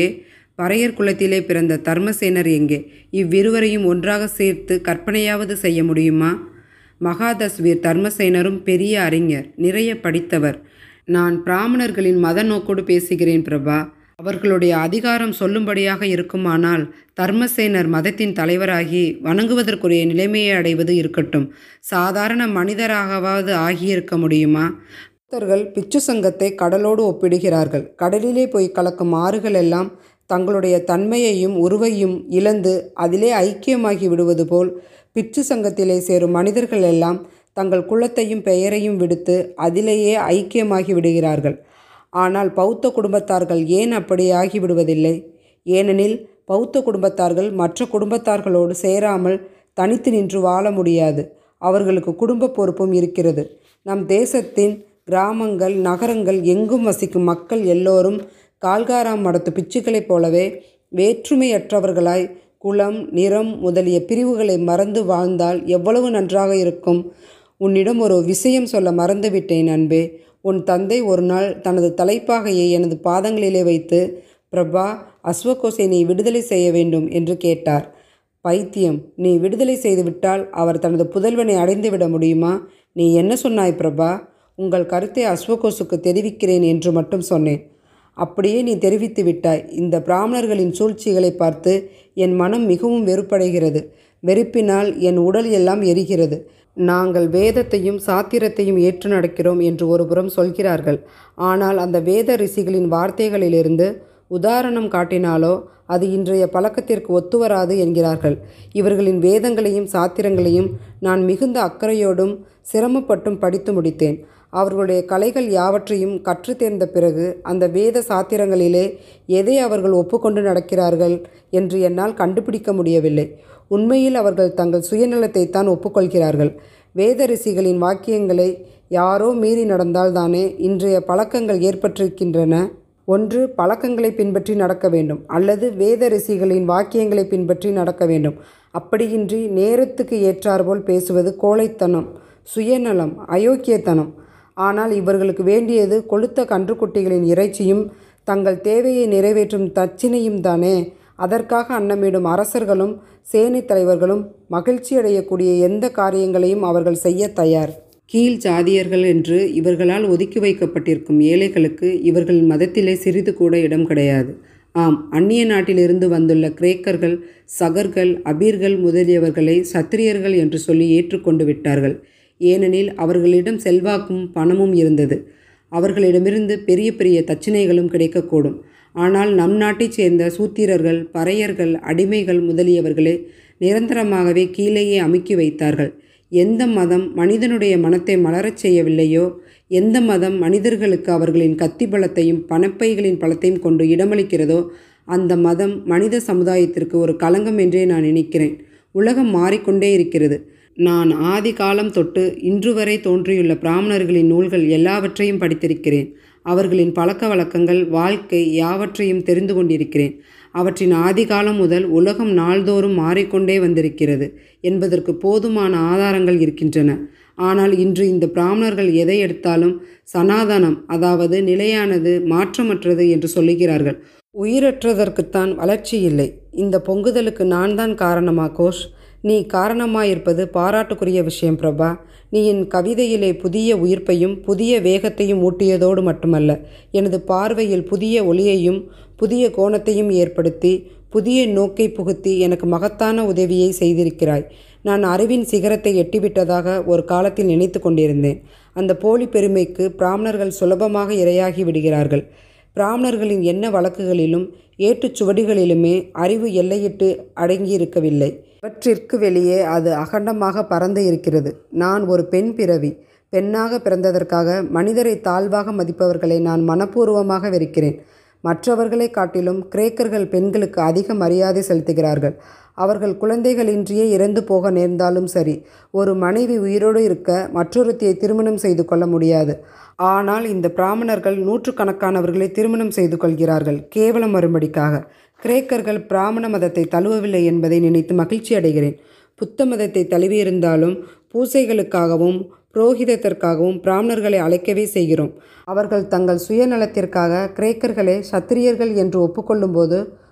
பறையர் குலத்திலே பிறந்த தர்மசேனர் எங்கே? இவ்விருவரையும் ஒன்றாக சேர்த்து கற்பனையாவது செய்ய முடியுமா? மகாதஸ்வீர் தர்மசேனரும் பெரிய அறிஞர், நிறைய படித்தவர். நான் பிராமணர்களின் மத நோக்கோடு பேசுகிறேன் பிரபா. அவர்களுடைய அதிகாரம் சொல்லும்படியாக இருக்குமானால் தர்மசேனர் மதத்தின் தலைவராகி வணங்குவதற்குரிய நிலைமையை அடைவது இருக்கட்டும், சாதாரண மனிதராகவாவது ஆகியிருக்க முடியுமா? பக்தர்கள் பிச்சு சங்கத்தை கடலோடு ஒப்பிடுகிறார்கள். கடலிலே போய் கலக்கும் ஆறுகள் எல்லாம் தங்களுடைய தன்மையையும் உருவையும் இழந்து அதிலே ஐக்கியமாகி விடுவது போல் பிச்சு சங்கத்திலே சேரும் மனிதர்கள் எல்லாம் தங்கள் குலத்தையும் பெயரையும் விடுத்து அதிலேயே ஐக்கியமாகி விடுகிறார்கள். ஆனால் பௌத்த குடும்பத்தார்கள் ஏன் அப்படி ஆகிவிடுவதில்லை? ஏனெனில் பௌத்த குடும்பத்தார்கள் மற்ற குடும்பத்தார்களோடு சேராமல் தனித்து நின்று வாழ முடியாது. அவர்களுக்கு குடும்ப பொறுப்பும் இருக்கிறது. நம் தேசத்தின் கிராமங்கள் நகரங்கள் எங்கும் வசிக்கும் மக்கள் எல்லோரும் கால்காராம் மடத்து பிச்சுக்களைப் போலவே வேற்றுமையற்றவர்களாய் குலம் நிறம் முதலிய பிரிவுகளை மறந்து வாழ்ந்தால் எவ்வளவு நன்றாக இருக்கும். உன்னிடம் ஒரு விஷயம் சொல்ல மறந்துவிட்டேன் அன்பே. உன் தந்தை ஒரு நாள் தனது தலைப்பாகையை எனது பாதங்களிலே வைத்து, பிரபா, அஸ்வகோசை நீ விடுதலை செய்ய வேண்டும் என்று கேட்டார். பைத்தியம், நீ விடுதலை செய்துவிட்டால் அவர் தனது புதல்வனை அடைந்துவிட முடியுமா? நீ என்ன சொன்னாய் பிரபா? உங்கள் கருத்தை அஸ்வகோசுக்கு தெரிவிக்கிறேன் என்று மட்டும் சொன்னேன். அப்படியே நீ தெரிவித்து விட்டாய். இந்த பிராமணர்களின் சூழ்ச்சிகளை பார்த்து என் மனம் மிகவும் வெறுப்படைகிறது. வெறுப்பினால் என் உடல் எல்லாம் எரிகிறது. நாங்கள் வேதத்தையும் சாத்திரத்தையும் ஏற்று நடக்கிறோம் என்று ஒருபுறம் சொல்கிறார்கள். ஆனால் அந்த வேத ரிஷிகளின் வார்த்தைகளிலிருந்து உதாரணம் காட்டினாலோ அது இன்றைய பழக்கத்திற்கு ஒத்துவராது என்கிறார்கள். இவர்களின் வேதங்களையும் சாத்திரங்களையும் நான் மிகுந்த அக்கறையோடும் சிரமப்பட்டும் படித்து முடித்தேன். அவர்களுடைய கலைகள் யாவற்றையும் கற்று தேர்ந்த பிறகு அந்த வேத சாத்திரங்களிலே எதை அவர்கள் ஒப்புக்கொண்டு நடக்கிறார்கள் என்று என்னால் கண்டுபிடிக்க முடியவில்லை. உண்மையில் அவர்கள் தங்கள் சுயநலத்தை தான் ஒப்புக்கொள்கிறார்கள். வேத ரிஷிகளின் வாக்கியங்களை யாரோ மீறி நடந்தால்தானே இன்றைய பழக்கங்கள் ஏற்பட்டிருக்கின்றன. ஒன்று பழக்கங்களை பின்பற்றி நடக்க வேண்டும், அல்லது வேத ரிஷிகளின் வாக்கியங்களை பின்பற்றி நடக்க வேண்டும். அப்படியின்றி நேரத்துக்கு ஏற்றாற்போல் பேசுவது கோழைத்தனம், சுயநலம், அயோக்கியத்தனம். ஆனால் இவர்களுக்கு வேண்டியது கொழுத்த கன்றுக்குட்டிகளின் இறைச்சியும் தங்கள் தேவையை நிறைவேற்றும் தட்சிணையும் தானே. அதற்காக அன்னமிடும் அரசர்களும் சேனை தலைவர்களும் மகிழ்ச்சி அடையக்கூடிய எந்த காரியங்களையும் அவர்கள் செய்ய தயார். கீழ் ஜாதியர்கள் என்று இவர்களால் ஒதுக்கி வைக்கப்பட்டிருக்கும் ஏழைகளுக்கு இவர்களின் மதத்திலே சிறிது கூட இடம் கிடையாது. ஆம், அந்நிய நாட்டிலிருந்து வந்துள்ள கிரேக்கர்கள், சகர்கள், அபீர்கள் முதலியவர்களை சத்திரியர்கள் என்று சொல்லி ஏற்றுக்கொண்டு விட்டார்கள். ஏனெனில் அவர்களிடம் செல்வாக்கும் பணமும் இருந்தது. அவர்களிடமிருந்து பெரிய பெரிய தட்சிணைகளும் கிடைக்கக்கூடும். ஆனால் நம் நாட்டைச் சேர்ந்த சூத்திரர்கள், பறையர்கள், அடிமைகள் முதலியவர்களே நிரந்தரமாகவே கீழேயே அமுக்கி வைத்தார்கள். எந்த மதம் மனிதனுடைய மனத்தை மலரச் செய்யவில்லையோ, எந்த மதம் மனிதர்களுக்கு அவர்களின் கத்தி பலத்தையும் பணப்பைகளின் பலத்தையும் கொண்டு இடமளிக்கிறதோ, அந்த மதம் மனித சமுதாயத்திற்கு ஒரு களங்கம் என்றே நான் நினைக்கிறேன். உலகம் மாறிக்கொண்டே இருக்கிறது. நான் ஆதி காலம் தொட்டு இன்று வரை தோன்றியுள்ள பிராமணர்களின் நூல்கள் எல்லாவற்றையும் படித்திருக்கிறேன். அவர்களின் பழக்க வழக்கங்கள், வாழ்க்கை யாவற்றையும் தெரிந்து கொண்டிருக்கிறேன். அவற்றின் ஆதிகாலம் முதல் உலகம் நாள்தோறும் மாறிக்கொண்டே வந்திருக்கிறது என்பதற்கு போதுமான ஆதாரங்கள் இருக்கின்றன. ஆனால் இன்று இந்த பிராமணர்கள் எதை எடுத்தாலும் சனாதனம், அதாவது நிலையானது, மாற்றமற்றது என்று சொல்லுகிறார்கள். உயிரற்றதற்குத்தான் வளர்ச்சி இல்லை. இந்த பொங்குதலுக்கு நான் தான் காரணமா கோஷ்? நீ காரணமாயிருப்பது பாராட்டுக்குரிய விஷயம் பிரபா. நீ என் கவிதையிலே புதிய உயிர்ப்பையும் புதிய வேகத்தையும் ஊட்டியதோடு மட்டுமல்ல, எனது பார்வையில் புதிய ஒளியையும் புதிய கோணத்தையும் ஏற்படுத்தி புதிய நோக்கை புகுத்தி எனக்கு மகத்தான உதவியை செய்திருக்கிறாய். நான் அறிவின் சிகரத்தை எட்டிவிட்டதாக ஒரு காலத்தில் நினைத்து கொண்டிருந்தேன். அந்த போலி பெருமைக்கு பிராமணர்கள் சுலபமாக இரையாகி விடுகிறார்கள். பிராமணர்களின் எண்ண வழக்குகளிலும் ஏட்டுச்சுவடிகளிலுமே அறிவு எல்லையிட்டு அடங்கியிருக்கவில்லை. இவற்றிற்கு வெளியே அது அகண்டமாக பறந்து இருக்கிறது. நான் ஒரு பெண் பிறவி. பெண்ணாக பிறந்ததற்காக மனிதரை தாழ்வாக மதிப்பவர்களை நான் மனப்பூர்வமாக வெறுக்கிறேன். மற்றவர்களை காட்டிலும் கிரேக்கர்கள் பெண்களுக்கு அதிக மரியாதை செலுத்துகிறார்கள். அவர்கள் குழந்தைகளின்றியே இறந்து போக நேர்ந்தாலும் சரி, ஒரு மனைவி உயிரோடு இருக்க மற்றொருத்தியை திருமணம் செய்து கொள்ள முடியாது. ஆனால் இந்த பிராமணர்கள் நூற்றுக்கணக்கானவர்களை திருமணம் செய்து கொள்கிறார்கள், கேவலம் வரும்படிக்காக. கிரேக்கர்கள் பிராமண மதத்தை தழுவவில்லை என்பதை நினைத்து மகிழ்ச்சி அடைகிறேன். புத்த மதத்தை தழுவியிருந்தாலும் பூசைகளுக்காகவும் புரோகிதத்திற்காகவும் பிராமணர்களை அழைக்கவே செய்கிறோம். அவர்கள் தங்கள் சுயநலத்திற்காக கிரேக்கர்களை சத்திரியர்கள் என்று ஒப்புக்கொள்ளும்போது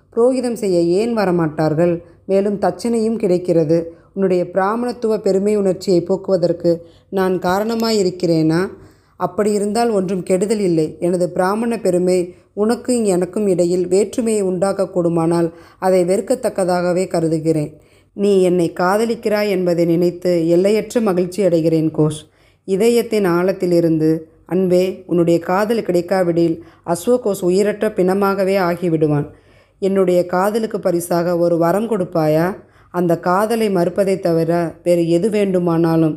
புரோகிதம் செய்ய ஏன் வரமாட்டார்கள்? மேலும் தட்சணையும் கிடைக்கிறது. உன்னுடைய பிராமணத்துவ பெருமை உணர்ச்சியை போக்குவதற்கு நான் காரணமாயிருக்கிறேனா? அப்படி இருந்தால் ஒன்றும் கெடுதல் இல்லை. எனது பிராமண பெருமை உனக்கும் எனக்கும் இடையில் வேற்றுமையை உண்டாக்கக்கூடுமானால் அதை வெறுக்கத்தக்கதாகவே கருதுகிறேன். நீ என்னை காதலிக்கிறாய் என்பதை நினைத்து எல்லையற்ற மகிழ்ச்சி அடைகிறேன் கோஷ். இதயத்தின் ஆழத்திலிருந்து அன்பே, உன்னுடைய காதல் கிடைக்காவிடில் அஸ்வகோஷ் உயிரற்ற பிணமாகவே ஆகிவிடுவான். என்னுடைய காதலுக்கு பரிசாக ஒரு வரம் கொடுப்பாயா? அந்த காதலை மறுப்பதை தவிர வேறு எது வேண்டுமானாலும்.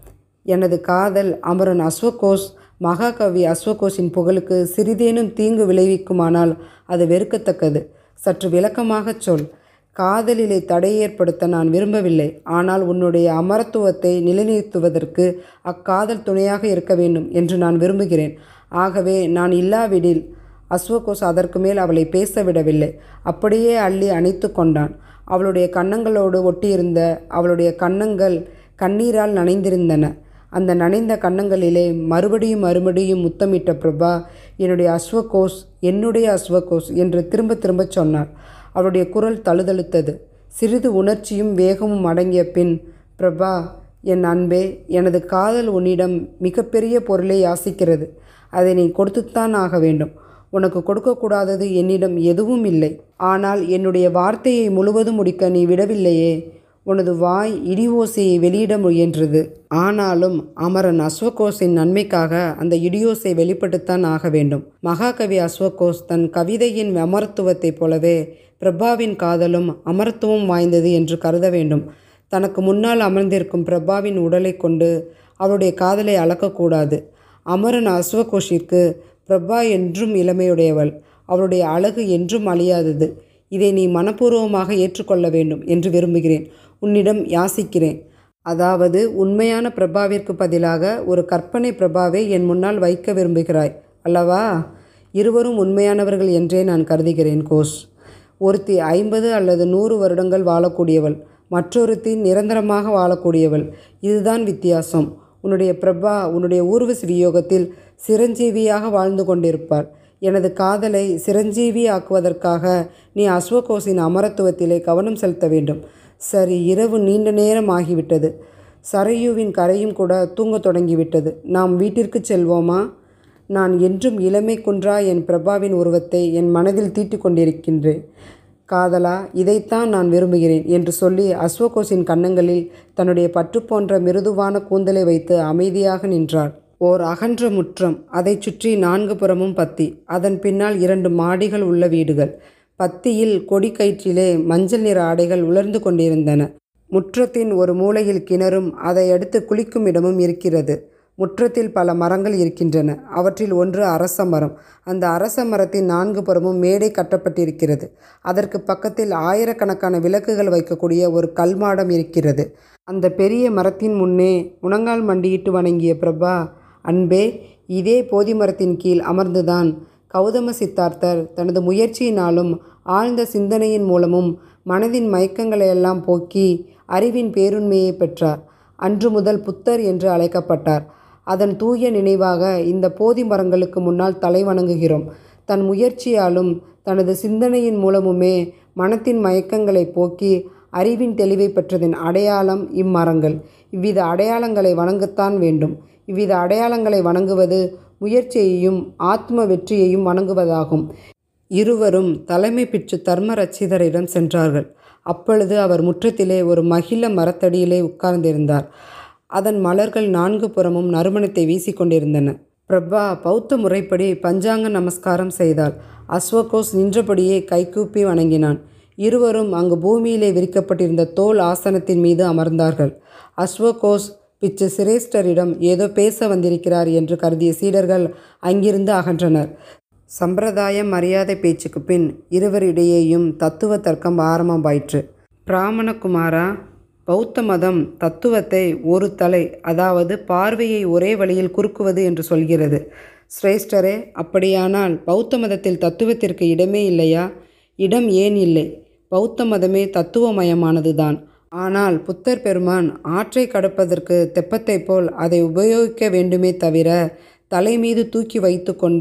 எனது காதல் அமரன் அஸ்வகோஷ் மகாகவி அஸ்வகோஷின் புகழுக்கு சிறிதேனும் தீங்கு விளைவிக்குமானால் அது வெறுக்கத்தக்கது. சற்று விளக்கமாகச் சொல். காதலிலே தடை ஏற்படுத்த நான் விரும்பவில்லை. ஆனால் உன்னுடைய அமரத்துவத்தை நிலைநிறுத்துவதற்கு அக்காதல் துணையாக இருக்க வேண்டும் என்று நான் விரும்புகிறேன். ஆகவே நான் இல்லாவிடில் அஸ்வகோஷ் அதற்கு மேல் அவளை பேச விடவில்லை. அப்படியே அள்ளி அணைத்து கொண்டான். அவளுடைய கன்னங்களோடு ஒட்டியிருந்த அவளுடைய கன்னங்கள் கண்ணீரால் நனைந்திருந்தன. அந்த நனைந்த கன்னங்களிலே மறுபடியும் மறுபடியும் முத்தமிட்ட பிரபா, என்னுடைய அஸ்வகோஷ், என்னுடைய அஸ்வகோஷ் என்று திரும்ப திரும்ப சொன்னாள். அவளுடைய குரல் தழுதழுத்தது. சிறிது உணர்ச்சியும் வேகமும் அடங்கிய பின், பிரபா, என் அன்பே, எனது காதல் உன்னிடம் மிகப்பெரிய பொருளை யாசிக்கிறது. அதை நீ கொடுத்துத்தான் ஆக வேண்டும். உனக்கு கொடுக்கக்கூடாதது என்னிடம் எதுவும் இல்லை. ஆனால் என்னுடைய வார்த்தையை முழுவதும் முடிக்க நீ விடவில்லையே. உனது வாய் இடி ஓசையை வெளியிட முயன்றது. ஆனாலும் அமரன் அஸ்வகோஷின் நன்மைக்காக அந்த இடியோசை வெளிப்பட்டுத்தான் ஆக வேண்டும். மகாகவி அஸ்வகோஷ் தன் கவிதையின் அமரத்துவத்தைப் போலவே பிரபாவின் காதலும் அமரத்துவம் வாய்ந்தது என்று கருத வேண்டும். தனக்கு முன்னால் அமர்ந்திருக்கும் பிரபாவின் உடலை கொண்டு அவளுடைய காதலை அளக்கக்கூடாது. அமரன் அஸ்வகோஷிற்கு பிரபா என்றும் இளமையுடையவள். அவளுடைய அழகு என்றும் அழியாதது. இதை நீ மனப்பூர்வமாக ஏற்றுக்கொள்ள வேண்டும் என்று விரும்புகிறேன். உன்னிடம் யாசிக்கிறேன். அதாவது உண்மையான பிரபாவிற்கு பதிலாக ஒரு கற்பனை பிரபாவை என் முன்னால் வைக்க விரும்புகிறாய் அல்லவா? இருவரும் உண்மையானவர்கள் என்றே நான் கருதுகிறேன் கோஷ். ஒருத்தி ஐம்பது அல்லது நூறு வருடங்கள் வாழக்கூடியவள், மற்றொருத்தி நிரந்தரமாக வாழக்கூடியவள். இதுதான் வித்தியாசம். உன்னுடைய பிரபா உன்னுடைய ஊர்வசி வியோகத்தில் சிரஞ்சீவியாக வாழ்ந்து கொண்டிருப்பாள். எனது காதலை சிரஞ்சீவி ஆக்குவதற்காக நீ அஸ்வகோஷின் அமரத்துவத்திலே கவனம் செலுத்த வேண்டும். சரி, இரவு நீண்ட நேரம் ஆகிவிட்டது. சரையுவின் கரையும் கூட தூங்க தொடங்கிவிட்டது. நாம் வீட்டிற்கு செல்வோமா? நான் என்றும் இளமை குன்றா என் பிரபாவின் உருவத்தை என் மனதில் தீட்டு கொண்டிருக்கின்றேன். காதலா, இதைத்தான் நான் விரும்புகிறேன் என்று சொல்லி அஸ்வகோஷின் கன்னங்களில் தன்னுடைய பற்று போன்ற மிருதுவான கூந்தலை வைத்து அமைதியாக நின்றாள். ஓர் அகன்ற முற்றம், அதை சுற்றி நான்கு புறமும் பத்தி, அதன் பின்னால் இரண்டு மாடிகள் உள்ள வீடுகள். பத்தியில் கொடி கயிற்றிலே மஞ்சள் நிற ஆடைகள் உலர்ந்து கொண்டிருந்தன. முற்றத்தின் ஒரு மூலையில் கிணறும் அதை அடுத்து குளிக்கும் இடமும் இருக்கிறது. முற்றத்தில் பல மரங்கள் இருக்கின்றன. அவற்றில் ஒன்று அரச மரம். அந்த அரச மரத்தின் நான்கு புறமும் மேடை கட்டப்பட்டிருக்கிறது. அதற்கு பக்கத்தில் ஆயிரக்கணக்கான விளக்குகள் வைக்கக்கூடிய ஒரு கல்மாடம் இருக்கிறது. அந்த பெரிய மரத்தின் முன்னே முழங்கால் மண்டியிட்டு வணங்கிய பிரபா, அன்பே, இதே போதி மரத்தின் கீழ் அமர்ந்துதான் கௌதம சித்தார்த்தர் தனது முயற்சியினாலும் ஆழ்ந்த சிந்தனையின் மூலமும் மனதின் மயக்கங்களையெல்லாம் போக்கி அறிவின் பேருண்மையை பெற்றார். அன்று முதல் புத்தர் என்று அழைக்கப்பட்டார். அதன் தூய நினைவாக இந்த போதி மரங்களுக்கு முன்னால் தலை வணங்குகிறோம். தன் முயற்சியாலும் தனது சிந்தனையின் மூலமுமே மனத்தின் மயக்கங்களை போக்கி அறிவின் தெளிவை பெற்றதின் அடையாளம் இம்மரங்கள். இவ்வித அடையாளங்களை வணங்கத்தான் வேண்டும். இவ்வித அடையாளங்களை வணங்குவது முயற்சியையும் ஆத்ம வெற்றியையும் வணங்குவதாகும். இருவரும் தலைமை பிற்று தர்ம ரட்சிதரிடம் சென்றார்கள். அப்பொழுது அவர் முற்றத்திலே ஒரு மகிழ மரத்தடியிலே உட்கார்ந்திருந்தார். அதன் மலர்கள் நான்கு புறமும் நறுமணத்தை வீசிக்கொண்டிருந்தன. பிரபா பௌத்த முறைப்படி பஞ்சாங்க நமஸ்காரம் செய்தாள். அஸ்வகோஷ் நின்றபடியே கைகூப்பி வணங்கினான். இருவரும் அங்கு பூமியிலே விரிக்கப்பட்டிருந்த தோல் ஆசனத்தின் மீது அமர்ந்தார்கள். அஸ்வகோஷ் பிச்சு சிரேஷ்டரிடம் ஏதோ பேச வந்திருக்கிறார் என்று கருதிய சீடர்கள் அங்கிருந்து அகன்றனர். சம்பிரதாய மரியாதை பேச்சுக்கு பின் இருவரிடையேயும் தத்துவ தர்க்கம் ஆரம்பமாயிற்று. பிராமணகுமாரா, பௌத்த மதம் தத்துவத்தை ஒரு தலை, அதாவது பார்வையை ஒரே வழியில் குறுக்குவது என்று சொல்கிறது. சிரேஷ்டரே, அப்படியானால் பௌத்த மதத்தில் தத்துவத்திற்கு இடமே இல்லையா? இடம் ஏன் இல்லை? பௌத்த மதமே தத்துவமயமானதுதான். ஆனால் புத்தர் பெருமான் ஆற்றை கடப்பதற்கு தெப்பத்தை போல் அதை உபயோகிக்க வேண்டுமே தவிர தலை மீது தூக்கி வைத்து கொண்டு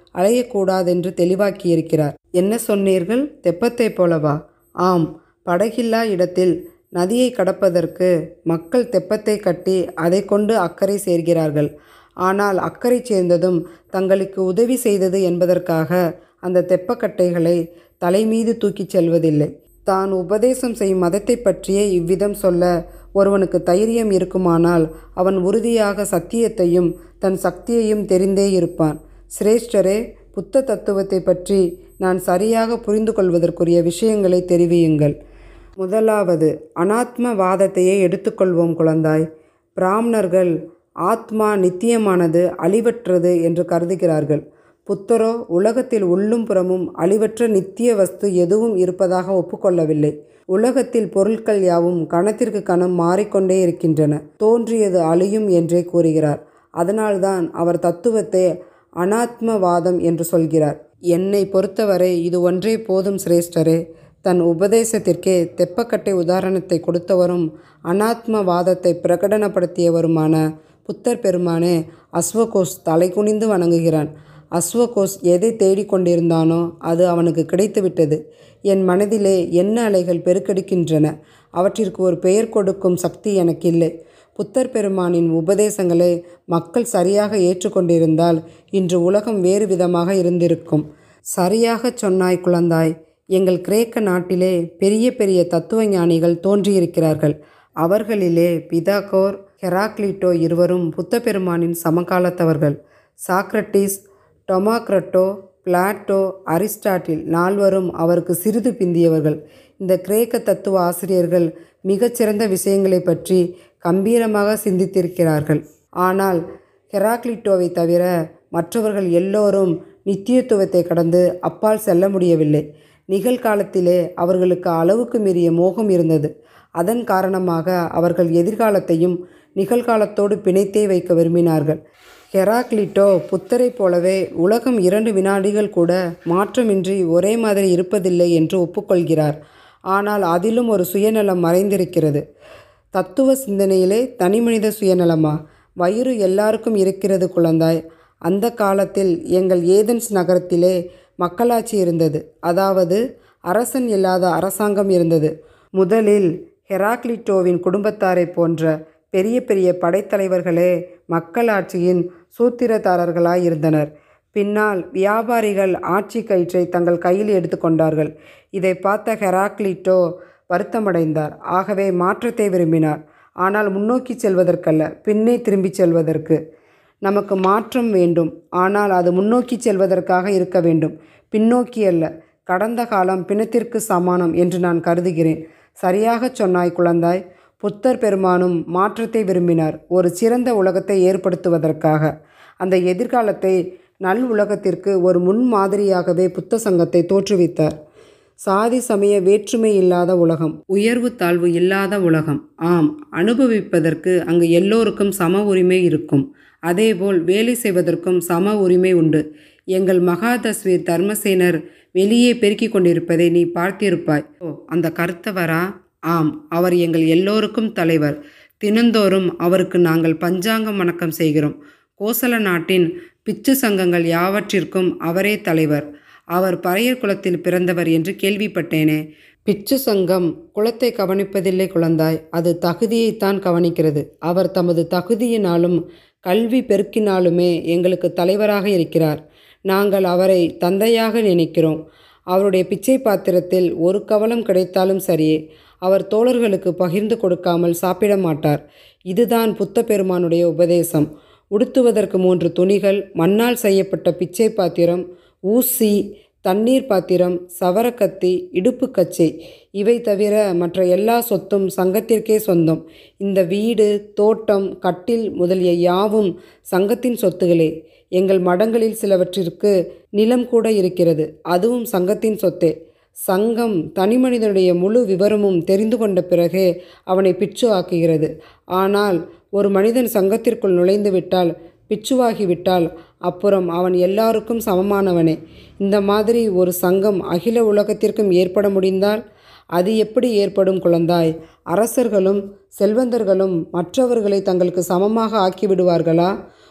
அலையக்கூடாதென்று தெளிவாக்கியிருக்கிறார். என்ன சொன்னீர்கள்? தெப்பத்தை போலவா? ஆம், படகில்லா இடத்தில் நதியை கடப்பதற்கு மக்கள் தெப்பத்தை கட்டி அதை கொண்டு அக்கறை சேர்கிறார்கள். ஆனால் அக்கறை சேர்ந்ததும் தங்களுக்கு உதவி செய்தது என்பதற்காக அந்த தெப்பக்கட்டைகளை தலைமீது தூக்கிச் செல்வதில்லை. தான் உபதேசம் செய்யும் மதத்தை பற்றியே இவ்விதம் சொல்ல ஒருவனுக்கு தைரியம் இருக்குமானால் அவன் உறுதியாக சத்தியத்தையும் தன் சக்தியையும் தெரிந்தே இருப்பான். சிரேஷ்டரே, புத்த தத்துவத்தை பற்றி நான் சரியாக புரிந்து கொள்வதற்குரிய விஷயங்களை தெரிவியுங்கள். முதலாவது, அனாத்மவாதத்தையே எடுத்துக்கொள்வோம் குழந்தாய். பிராமணர்கள் ஆத்மா நித்தியமானது, அழிவற்றது என்று கருதுகிறார்கள். புத்தரோ உலகத்தில் உள்ளும் புறமும் அழிவற்ற நித்திய வஸ்து எதுவும் இருப்பதாக ஒப்புக்கொள்ளவில்லை. உலகத்தில் பொருட்கள் யாவும் கணத்திற்கு கணம் மாறிக்கொண்டே இருக்கின்றன, தோன்றியது அழியும் என்றே கூறுகிறார். அதனால்தான் அவர் தத்துவத்தை அனாத்மவாதம் என்று சொல்கிறார். என்னை பொறுத்தவரை இது ஒன்றே போதும் சிரேஷ்டரே. தன் உபதேசத்திற்கே தெப்பக்கட்டை உதாரணத்தை கொடுத்தவரும் அனாத்மவாதத்தை பிரகடனப்படுத்தியவருமான புத்தர் பெருமானே அஸ்வகோஷ் தலை குனிந்து வணங்குகிறான். அஸ்வகோஷ் எதை தேடிக்கொண்டிருந்தானோ அது அவனுக்கு கிடைத்துவிட்டது. என் மனதிலே என்ன அலைகள் பெருக்கெடுக்கின்றன. அவற்றிற்கு ஒரு பெயர் கொடுக்கும் சக்தி எனக்கு இல்லை. புத்தர் பெருமானின் உபதேசங்களை மக்கள் சரியாக ஏற்றுக்கொண்டிருந்தால் இன்று உலகம் வேறு விதமாக இருந்திருக்கும். சரியாகச் சொன்னாய் குழந்தாய். எங்கள் கிரேக்க நாட்டிலே பெரிய பெரிய தத்துவ ஞானிகள் தோன்றியிருக்கிறார்கள். அவர்களிலே பிதாகோர், ஹெராக்லிட்டோ இருவரும் புத்த பெருமானின் சமகாலத்தவர்கள். சாக்ரட்டிஸ், டொமாக்ரட்டோ, பிளாட்டோ, அரிஸ்டாட்டில் நால்வரும் அவருக்கு சிறிது பிந்தியவர்கள். இந்த கிரேக்க தத்துவ ஆசிரியர்கள் மிகச்சிறந்த விஷயங்களை பற்றி கம்பீரமாக சிந்தித்திருக்கிறார்கள். ஆனால் ஹெராக்லிட்டோவை தவிர மற்றவர்கள் எல்லோரும் நித்தியத்துவத்தை கடந்து அப்பால் செல்ல முடியவில்லை. நிகழ்காலத்திலே அவர்களுக்கு அளவுக்கு மீறிய மோகம் இருந்தது. அதன் காரணமாக அவர்கள் எதிர்காலத்தையும் நிகழ்காலத்தோடு பிணைத்தே வைக்க விரும்பினார்கள். ஹெராக்லிட்டோ புத்தரை போலவே உலகம் இரண்டு வினாடிகள் கூட மாற்றமின்றி ஒரே மாதிரி இருப்பதில்லை என்று ஒப்புக்கொள்கிறார். ஆனால் அதிலும் ஒரு சுயநலம் மறைந்திருக்கிறது. தத்துவ சிந்தனையிலே தனிமனித சுயநலமா? வயிறு எல்லாருக்கும் இருக்கிறது குழந்தாய். அந்த காலத்தில் எங்கள் ஏதென்ஸ் நகரத்திலே மக்களாட்சி இருந்தது. அதாவது அரசன் இல்லாத அரசாங்கம் இருந்தது. முதலில் ஹெராக்லிட்டோவின் குடும்பத்தாரை போன்ற பெரிய பெரிய படைத்தலைவர்களே மக்களாட்சியின் சூத்திரதாரர்களாய் இருந்தனர். பின்னால் வியாபாரிகள் ஆட்சி கயிற்றை தங்கள் கையில் எடுத்துக்கொண்டார்கள். இதை பார்த்த ஹெராக்லிட்டோ வருத்தமடைந்தார். ஆகவே மாற்றத்தை விரும்பினார். ஆனால் முன்னோக்கி செல்வதற்கல்ல, பின்னே திரும்பிச் செல்வதற்கு. நமக்கு மாற்றம் வேண்டும், ஆனால் அது முன்னோக்கி செல்வதற்காக இருக்க வேண்டும், பின்னோக்கி அல்ல. கடந்த காலம் பிணத்திற்கு சமானம் என்று நான் கருதுகிறேன். சரியாகச் சொன்னாய் குழந்தாய். புத்தர் பெருமானும் மாற்றத்தை விரும்பினார், ஒரு சிறந்த உலகத்தை ஏற்படுத்துவதற்காக. அந்த எதிர்காலத்தை நல் உலகத்திற்கு ஒரு முன்மாதிரியாகவே புத்த சங்கத்தை தோற்றுவித்தார். சாதி சமய வேற்றுமை இல்லாத உலகம், உயர்வு தாழ்வு இல்லாத உலகம். ஆம், அனுபவிப்பதற்கு அங்கு எல்லோருக்கும் சம உரிமை இருக்கும். அதேபோல் வேலை செய்வதற்கும் சம உரிமை உண்டு. எங்கள் மகாதஸ்வீர் தர்மசேனர் வெளியே பெருக்கிக் கொண்டிருப்பதை நீ பார்த்திருப்பாய். ஓ, அந்த கருத்தவரா? ஆம், அவர் எங்கள் எல்லோருக்கும் தலைவர். தினந்தோறும் அவருக்கு நாங்கள் பஞ்சாங்கம் வணக்கம் செய்கிறோம். கோசல நாட்டின் பிச்சு சங்கங்கள் யாவற்றிற்கும் அவரே தலைவர். அவர் பறையர் குலத்தில் பிறந்தவர் என்று கேள்விப்பட்டேனே. பிச்சு சங்கம் குலத்தை கவனிப்பதில்லை குழந்தாய், அது தகுதியைத்தான் கவனிக்கிறது. அவர் தமது தகுதியினாலும் கல்வி பெருக்கினாலுமே எங்களுக்கு தலைவராக இருக்கிறார். நாங்கள் அவரை தந்தையாக நினைக்கிறோம். அவருடைய பிச்சை பாத்திரத்தில் ஒரு கவலம் கிடைத்தாலும் சரியே, அவர் தோழர்களுக்கு பகிர்ந்து கொடுக்காமல் சாப்பிட மாட்டார். இதுதான் புத்த பெருமானுடைய உபதேசம். உடுத்துவதற்கு மூன்று துணிகள், மண்ணால் செய்யப்பட்ட பிச்சை பாத்திரம், ஊசி, தண்ணீர் பாத்திரம், சவரக்கத்தி, இடுப்பு கச்சை, இவை தவிர மற்ற எல்லா சொத்தும் சங்கத்திற்கே சொந்தம். இந்த வீடு, தோட்டம், கட்டில் முதலிய யாவும் சங்கத்தின் சொத்துகளே. எங்கள் மடங்களில் சிலவற்றிற்கு நிலம் கூட இருக்கிறது, அதுவும் சங்கத்தின் சொத்தே. சங்கம் தனிமனிதனுடைய முழு விவரமும் தெரிந்து கொண்ட பிறகே அவனை பிட்சு ஆக்குகிறது. ஆனால் ஒரு மனிதன் சங்கத்திற்குள் நுழைந்து விட்டால், பிட்சுவாகிவிட்டால், அப்புறம் அவன் எல்லாருக்கும் சமமானவனே. இந்த மாதிரி ஒரு சங்கம் அகில உலகத்திற்கும் ஏற்பட முடிந்தால் அது எப்படி ஏற்படும் குழந்தாய்? அரசர்களும் செல்வந்தர்களும் மற்றவர்களை தங்களுக்கு சமமாக ஆக்கிவிடுவார்களா?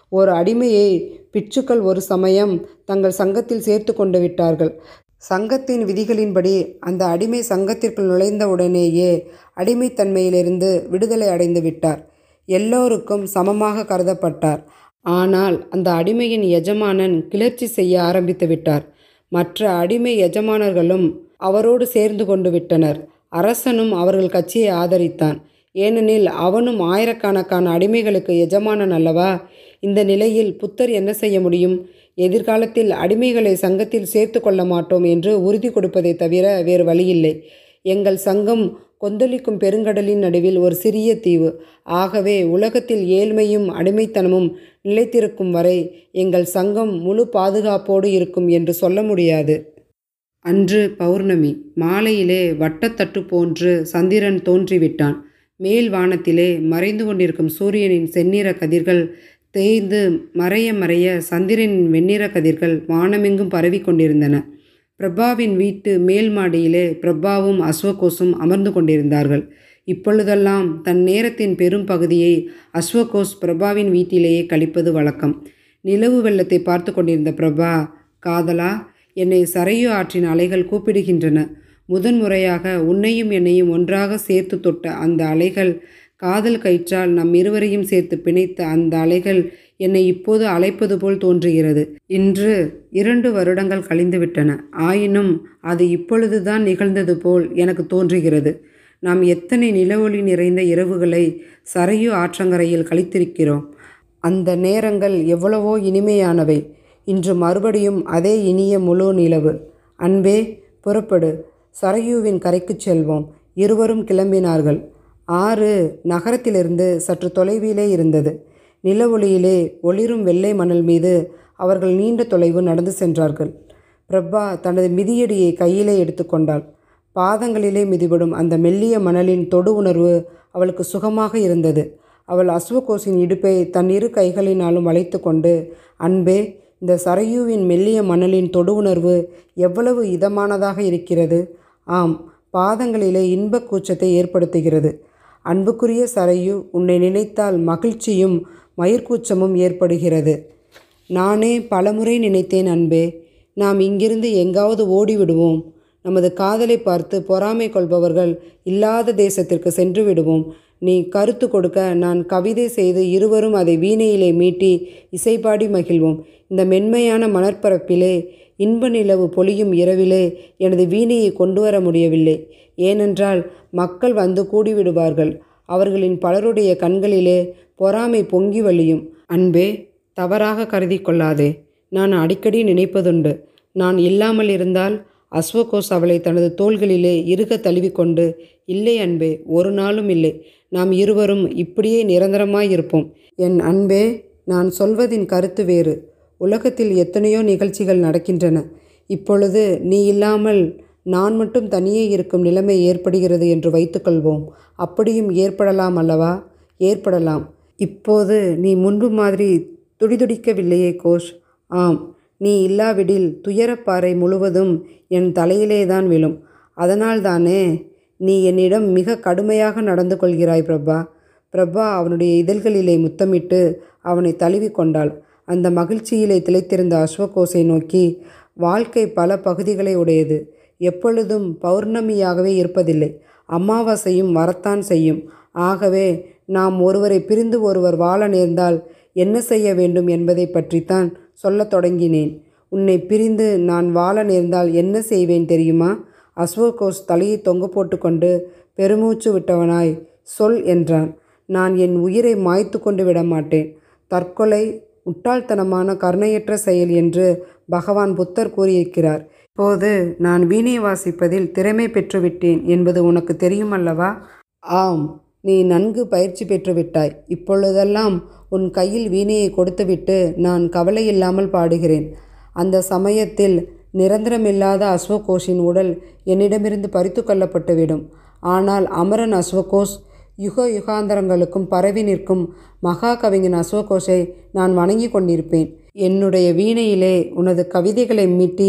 ஒரு அடிமையை பிட்சுக்கள் ஒரு சமயம் தங்கள் சங்கத்தில் சேர்த்து கொண்டு விட்டார்கள். சங்கத்தின் விதிகளின்படி அந்த அடிமை சங்கத்திற்குள் நுழைந்த உடனேயே அடிமைத்தன்மையிலிருந்து விடுதலை அடைந்து விட்டார். எல்லோருக்கும் சமமாக கருதப்பட்டார். ஆனால் அந்த அடிமையின் எஜமானன் கிளர்ச்சி செய்ய ஆரம்பித்து விட்டார். மற்ற அடிமை எஜமானர்களும் அவரோடு சேர்ந்து கொண்டு விட்டனர். அரசனும் அவர்கள் கட்சியை ஆதரித்தான். ஏனெனில் அவனும் ஆயிரக்கணக்கான அடிமைகளுக்கு எஜமானன் அல்லவா. இந்த நிலையில் புத்தர் என்ன செய்ய முடியும்? எதிர்காலத்தில் அடிமைகளை சங்கத்தில் சேர்த்து கொள்ள மாட்டோம் என்று உறுதி கொடுப்பதை தவிர வேறு வழியில்லை. எங்கள் சங்கம் கொந்தளிக்கும் பெருங்கடலின் நடுவில் ஒரு சிறிய தீவு. ஆகவே உலகத்தில் ஏழ்மையும் அடிமைத்தனமும் நிலைத்திருக்கும் வரை எங்கள் சங்கம் முழு பாதுகாப்போடு இருக்கும் என்று சொல்ல முடியாது. அன்று பௌர்ணமி. மாலையிலே வட்டத்தட்டு போன்று சந்திரன் தோன்றிவிட்டான். மேல் வானத்திலே மறைந்து கொண்டிருக்கும் சூரியனின் செந்நிற கதிர்கள் தேய்ந்து மறைய மறைய சந்திரனின் வெண்ணிற கதிர்கள் வானமெங்கும் பரவி கொண்டிருந்தன. பிரபாவின் வீட்டு மேல் மாடியிலே பிரபாவும் அஸ்வகோஷும் அமர்ந்து கொண்டிருந்தார்கள். இப்பொழுதெல்லாம் தன் நேரத்தின் பெரும் பகுதியை அஸ்வகோஷ் பிரபாவின் வீட்டிலேயே கழிப்பது வழக்கம். நிலவு வெள்ளத்தை பார்த்து கொண்டிருந்த பிரபா, காதலா, என்னை சரையு ஆற்றின் அலைகள் கூப்பிடுகின்றன. முதன்முறையாக உன்னையும் என்னையும் ஒன்றாக சேர்த்து தொட்ட அந்த அலைகள், காதல் கயிற்றால் நம் இருவரையும் சேர்த்து பிணைத்த அந்த அலைகள் என்னை இப்போது அழைப்பது போல் தோன்றுகிறது. இன்று இரண்டு வருடங்கள் கழிந்துவிட்டன. ஆயினும் அது இப்பொழுதுதான் நிகழ்ந்தது போல் எனக்கு தோன்றுகிறது. நாம் எத்தனை நிலவொளி நிறைந்த இரவுகளை சரையு ஆற்றங்கரையில் கழித்திருக்கிறோம். அந்த நேரங்கள் எவ்வளவோ இனிமையானவை. இன்று மறுபடியும் அதே இனிய முழு நிலவு. அன்பே, புறப்படு, சரையுவின் கரைக்குச் செல்வோம். இருவரும் கிளம்பினார்கள். ஆறு நகரத்திலிருந்து சற்று தொலைவிலே இருந்தது. நிலவொளியிலே ஒளிரும் வெள்ளை மணல் மீது அவர்கள் நீண்ட தொலைவு நடந்து சென்றார்கள். பிரபா தனது மிதியடியை கையிலே எடுத்துக்கொண்டாள். பாதங்களிலே மிதிபடும் அந்த மெல்லிய மணலின் தொடு உணர்வு அவளுக்கு சுகமாக இருந்தது. அவள் அஸ்வகோஷின் இடுப்பை தன் இரு கைகளினாலும் வளைத்து கொண்டு, அன்பே, இந்த சரையுவின் மெல்லிய மணலின் தொடு உணர்வு எவ்வளவு இதமானதாக இருக்கிறது. ஆம், பாதங்களிலே இன்பக் கூச்சத்தை ஏற்படுத்துகிறது. அன்புக்குரிய சரையு, உன்னை நினைத்தால் மகிழ்ச்சியும் மயிர்கூச்சமும் ஏற்படுகிறது. நானே பலமுறை நினைத்தேன் அன்பே, நாம் இங்கிருந்து எங்காவது ஓடிவிடுவோம். நமது காதலை பார்த்து பொறாமை கொள்பவர்கள் இல்லாத தேசத்திற்கு சென்று விடுவோம். நீ கருத்து கொடுக்க நான் கவிதை செய்து இருவரும் அதை வீணையிலே மீட்டி இசைப்பாடி மகிழ்வோம். இந்த மென்மையான மணற்பரப்பிலே இன்ப நிலவு பொழியும் இரவிலே எனது வீணையை கொண்டு வர முடியவில்லை. ஏனென்றால் மக்கள் வந்து கூடிவிடுவார்கள். அவர்களின் பலருடைய கண்களிலே பொறாமை பொங்கி வழியும். அன்பே, தவறாக கருதி கொள்ளாதே. நான் அடிக்கடி நினைப்பதுண்டு, நான் இல்லாமல் இருந்தால் அஸ்வகோஷ் அவளை தனது தோள்களிலே இறுக தழுவிக்கொண்டு, இல்லை அன்பே, ஒரு நாளும் இல்லை, நாம் இருவரும் இப்படியே நிரந்தரமாயிருப்போம். என் அன்பே, நான் சொல்வதின் கருத்து வேறு. உலகத்தில் எத்தனையோ நிகழ்ச்சிகள் நடக்கின்றன. இப்பொழுது நீ இல்லாமல் நான் மட்டும் தனியே இருக்கும் நிலைமை ஏற்படுகிறது என்று வைத்துக்கொள்வோம். அப்படியும் ஏற்படலாம் அல்லவா? ஏற்படலாம். இப்போது நீ முன்பு மாதிரி துடிதுடிக்கவில்லையே கோஷ். ஆம், நீ இல்லாவிடில் துயரப்பாறை முழுவதும் என் தலையிலேதான் விழும். அதனால்தானே நீ என்னிடம் மிக கடுமையாக நடந்து கொள்கிறாய் பிரபா. பிரபா அவனுடைய இதழ்களிலே முத்தமிட்டு அவனை தழுவி கொண்டாள். அந்த மகிழ்ச்சியிலே திளைத்திருந்த அஸ்வகோஷை நோக்கி, வாழ்க்கை பல பகுதிகளை உடையது. எப்பொழுதும் பௌர்ணமியாகவே இருப்பதில்லை. அமாவாசையும் வரத்தான் செய்யும். ஆகவே நாம் ஒருவரை பிரிந்து ஒருவர் வாழ நேர்ந்தால் என்ன செய்ய வேண்டும் என்பதை பற்றித்தான் சொல்லத் தொடங்கினேன். உன்னை பிரிந்து நான் வாழ நேர்ந்தால் என்ன செய்வேன் தெரியுமா? அஸ்வகோஷ் தலையை தொங்க போட்டுக்கொண்டு பெருமூச்சு விட்டவனாய் சொல் என்றான். நான் என் உயிரை மாய்த்து கொண்டு விட மாட்டேன். தற்கொலை முட்டாள்தனமான கருணையற்ற செயல் என்று பகவான் புத்தர் கூறியிருக்கிறார். இப்போது நான் வீணை வாசிப்பதில் திறமை பெற்றுவிட்டேன் என்பது உனக்கு தெரியுமல்லவா? ஆம், நீ நன்கு பயிற்சி பெற்றுவிட்டாய். இப்பொழுதெல்லாம் உன் கையில் வீணையை கொடுத்துவிட்டு நான் கவலையில்லாமல் பாடுகிறேன். அந்த சமயத்தில் நிரந்தரமில்லாத அஸ்வகோஷின் உடல் என்னிடமிருந்து பறித்து கொள்ளப்பட்டுவிடும். ஆனால் அமரன் அஸ்வகோஷ், யுக யுகாந்தரங்களுக்கும் பரவி நிற்கும் மகா கவிஞன் அஸ்வகோஷை நான் வணங்கி கொண்டிருப்பேன். என்னுடைய வீணையிலே உனது கவிதைகளை மீட்டி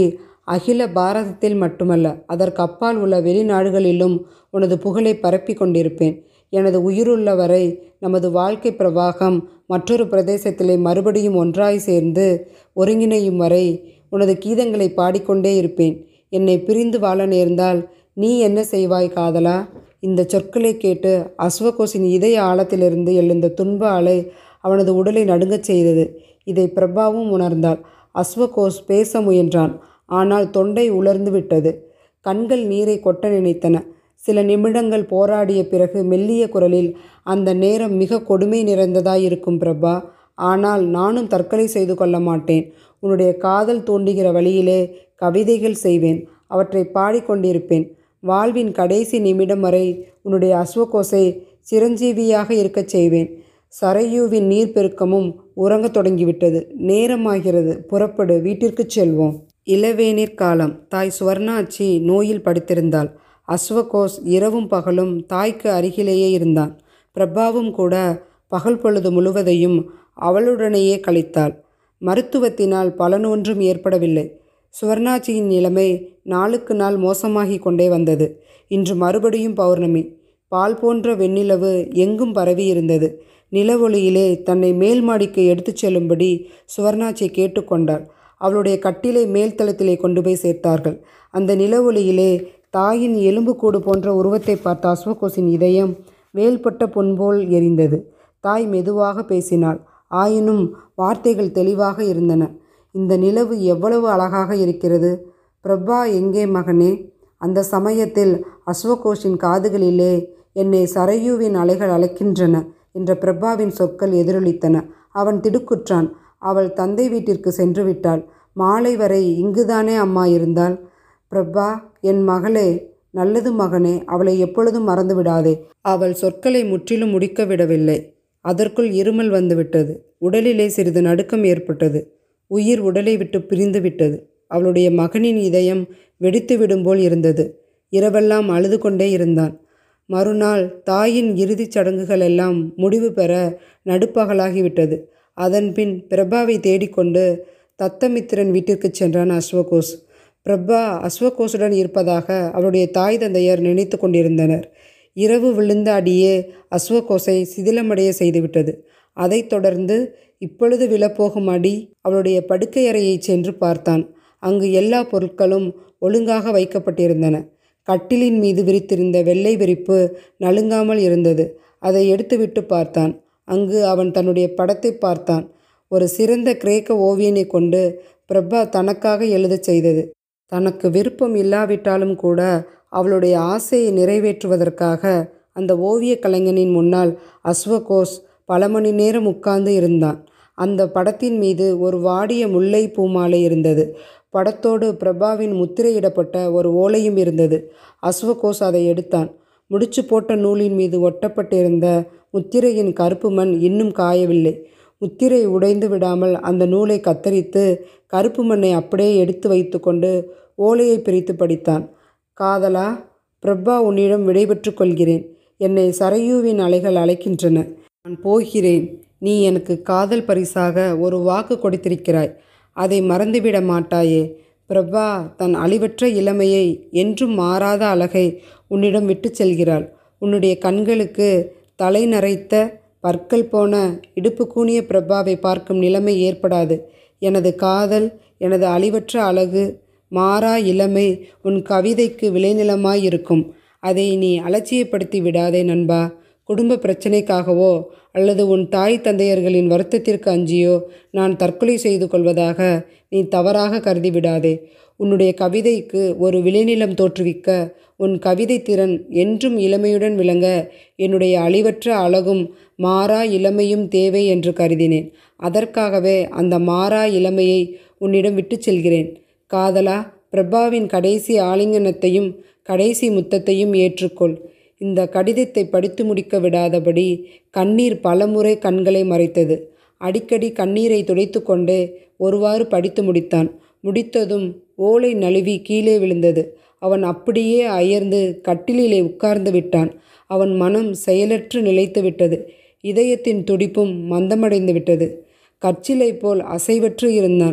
அகில பாரதத்தில் மட்டுமல்ல, அதற்கு அப்பால் உள்ள வெளிநாடுகளிலும் உனது புகழை பரப்பி கொண்டிருப்பேன். எனது உயிருள்ள வரை நமது வாழ்க்கை பிரவாகம் மற்றொரு பிரதேசத்திலே மறுபடியும் ஒன்றாய் சேர்ந்து ஒருங்கிணையும் வரை உனது கீதங்களை பாடிக்கொண்டே இருப்பேன். என்னை பிரிந்து வாழ நேர்ந்தால் நீ என்ன செய்வாய் காதலா? இந்த சொற்களை கேட்டு அஸ்வகோஸின் இதய ஆழத்திலிருந்து எழுந்த துன்ப அலை அவனது உடலை நடுங்கச் செய்தது. இதை பிரபாவும் உணர்ந்தாள். அஸ்வகோஸ் பேச முயன்றான். ஆனால் தொண்டை உலர்ந்து விட்டது. கண்கள் நீரை கொட்ட நினைத்தன. சில நிமிடங்கள் போராடிய பிறகு மெல்லிய குரலில், அந்த நேரம் மிக கொடுமை நிறைந்ததாயிருக்கும் பிரபா. ஆனால் நானும் தற்கொலை செய்து கொள்ள மாட்டேன். உன்னுடைய காதல் தூண்டுகிற வழியிலே கவிதைகள் செய்வேன். அவற்றை பாடிக்கொண்டிருப்பேன். வாழ்வின் கடைசி நிமிடம் வரை உன்னுடைய அஸ்வகோஸை சிரஞ்சீவியாக இருக்கச் செய்வேன். சரையூவின் நீர்ப்பெருக்கமும் உறங்கத் தொடங்கிவிட்டது. நேரமாகிறது, புறப்படு, வீட்டிற்கு செல்வோம். இளவேநீர் காலம். தாய் சுவர்ணாட்சி நோயில் படுத்திருந்தாள். அஸ்வகோஸ் இரவும் பகலும் தாய்க்கு அருகிலேயே இருந்தான். பிரபாவும் கூட பகல் பொழுது முழுவதையும் அவளுடனேயே கழித்தாள். மருத்துவத்தினால் பலனொன்றும் ஏற்படவில்லை. சுவர்ணாட்சியின் நிலைமை நாளுக்கு நாள் மோசமாகி கொண்டே வந்தது. இன்று மறுபடியும் பௌர்ணமி. பால் போன்ற வெண்ணிலவு எங்கும் பரவி இருந்தது. நிலவொளியிலே தன்னை மேல் மாடிக்கு எடுத்துச் செல்லும்படி சுவர்ணாட்சி கேட்டுக்கொண்டாள். அவளுடைய கட்டிலை மேல்தளத்திலே கொண்டு போய் சேர்த்தார்கள். அந்த நிலவொளியிலே தாயின் எலும்புக்கூடு போன்ற உருவத்தை பார்த்த அஸ்வகோஸின் இதயம் வேல்பட்ட பொன்போல் எரிந்தது. தாய் மெதுவாக பேசினாள். ஆயினும் வார்த்தைகள் தெளிவாக இருந்தன. இந்த நிலவு எவ்வளவு அழகாக இருக்கிறது. பிரபா எங்கே மகனே? அந்த சமயத்தில் அஸ்வகோஸின் காதுகளிலே, என்னை சரையூவின் அலைகள் அழைக்கின்றன என்ற பிரபாவின் சொற்கள் எதிரொலித்தன. அவன் திடுக்குற்றான். அவள் தந்தை வீட்டிற்கு சென்று விட்டாள். மாலை வரை இங்குதானே அம்மா இருந்தாள். பிரபா, என் மகளே, நல்லது மகனே, அவளை எப்பொழுதும் மறந்து விடாதே. அவள் சொற்களை முற்றிலும் முடிக்க விடவில்லை. அதற்குள் இருமல் வந்துவிட்டது. உடலிலே சிறிது நடுக்கம் ஏற்பட்டது. உயிர் உடலை விட்டு பிரிந்து விட்டது. அவளுடைய மகனின் இதயம் வெடித்து விடும்போல் இருந்தது. இரவெல்லாம் அழுது கொண்டே இருந்தான். மறுநாள் தாயின் இறுதிச் சடங்குகள் எல்லாம் முடிவு பெற நடுப்பகலாகிவிட்டது. அதன்பின் பிரபாவை தேடிக்கொண்டு தத்தமித்திரன் வீட்டிற்கு சென்றான் அஸ்வகோஸ். பிரபா அஸ்வகோஸுடன் இருப்பதாக அவருடைய தாய் தந்தையர் நினைத்து கொண்டிருந்தனர். இரவு விழுந்த அடியே அஸ்வகோஸை சிதிலமடைய செய்துவிட்டது. அதைத் தொடர்ந்து இப்பொழுது விழப்போகும் அடி அவளுடைய படுக்கை அறையை சென்று பார்த்தான். அங்கு எல்லா பொருட்களும் ஒழுங்காக வைக்கப்பட்டிருந்தன. கட்டிலின் மீது விரித்திருந்த வெள்ளை விரிப்பு நலுங்காமல் இருந்தது. அதை எடுத்துவிட்டு பார்த்தான். அங்கு அவன் தன்னுடைய படத்தை பார்த்தான். ஒரு சிறந்த கிரேக்க ஓவியனை கொண்டு பிரபா தனக்காக எழுதச் செய்தது. தனக்கு விருப்பம் இல்லாவிட்டாலும் கூட அவளுடைய ஆசையை நிறைவேற்றுவதற்காக அந்த ஓவிய கலைஞனின் முன்னால் அஸ்வகோஸ் பல மணி நேரம் உட்கார்ந்து இருந்தான். அந்த படத்தின் மீது ஒரு வாடிய முல்லை பூமாலை இருந்தது. படத்தோடு பிரபாவின் முத்திரையிடப்பட்ட ஒரு ஓலையும் இருந்தது. அஸ்வகோஸ் அதை எடுத்தான். முடிச்சு போட்ட நூலின் மீது ஒட்டப்பட்டிருந்த முத்திரையின் கருப்பு மண் இன்னும் காயவில்லை. முத்திரை உடைந்து விடாமல் அந்த நூலை கத்தரித்து கருப்பு மண்ணை அப்படியே எடுத்து வைத்து கொண்டு ஓலையை பிரித்து படித்தான். காதலா, பிரபா உன்னிடம் விடைபெற்று கொள்கிறேன். என்னை சரையூவின் அலைகள் அழைக்கின்றன. நான் போகிறேன். நீ எனக்கு காதல் பரிசாக ஒரு வாக்கு கொடுத்திருக்கிறாய். அதை மறந்துவிட மாட்டாயே. பிரபா தன் அழிவற்ற இளமையை, என்றும் மாறாத அழகை உன்னிடம் விட்டு செல்கிறாள். உன்னுடைய கண்களுக்கு தலை நரைத்த பற்கள் போன இடுப்பு கூனிய பிரபாவை பார்க்கும் நிலைமை ஏற்படாது. எனது காதல், எனது அழிவற்ற அழகு, மாறா இளமை உன் கவிதைக்கு விளைநிலமாயிருக்கும். அதை நீ அலட்சியப்படுத்தி விடாதே நண்பா. குடும்ப பிரச்சனைக்காகவோ அல்லது உன் தாய் தந்தையர்களின் வருத்தத்திற்கு அஞ்சியோ நான் தற்கொலை செய்து கொள்வதாக நீ தவறாக கருதிவிடாதே. உன்னுடைய கவிதைக்கு ஒரு விளைநிலம் தோற்றுவிக்க, உன் கவிதை திறன் என்றும் இளமையுடன் விளங்க என்னுடைய அழிவற்ற அழகும் மாறா இளமையும் தேவை என்று கருதினேன். அதற்காகவே அந்த மாறா இளமையை உன்னிடம் விட்டு செல்கிறேன். காதலா, பிரபாவின் கடைசி ஆலிங்கனத்தையும் கடைசி முத்தத்தையும் ஏற்றுக்கொள். இந்த கடிதத்தை படித்து முடிக்க விடாதபடி கண்ணீர் பலமுறை கண்களை மறைத்தது. அடிக்கடி கண்ணீரை துடைத்து கொண்டே ஒருவாறு படித்து முடித்தான். முடித்ததும் ஓலை நழுவி கீழே விழுந்தது. அவன் அப்படியே அயர்ந்து கட்டிலிலே உட்கார்ந்து விட்டான். அவன் மனம் செயலற்று நிலைத்து விட்டது. இதயத்தின் துடிப்பும் மந்தமடைந்து விட்டது. கற்சிலை போல் அசைவற்று இருந்தான்.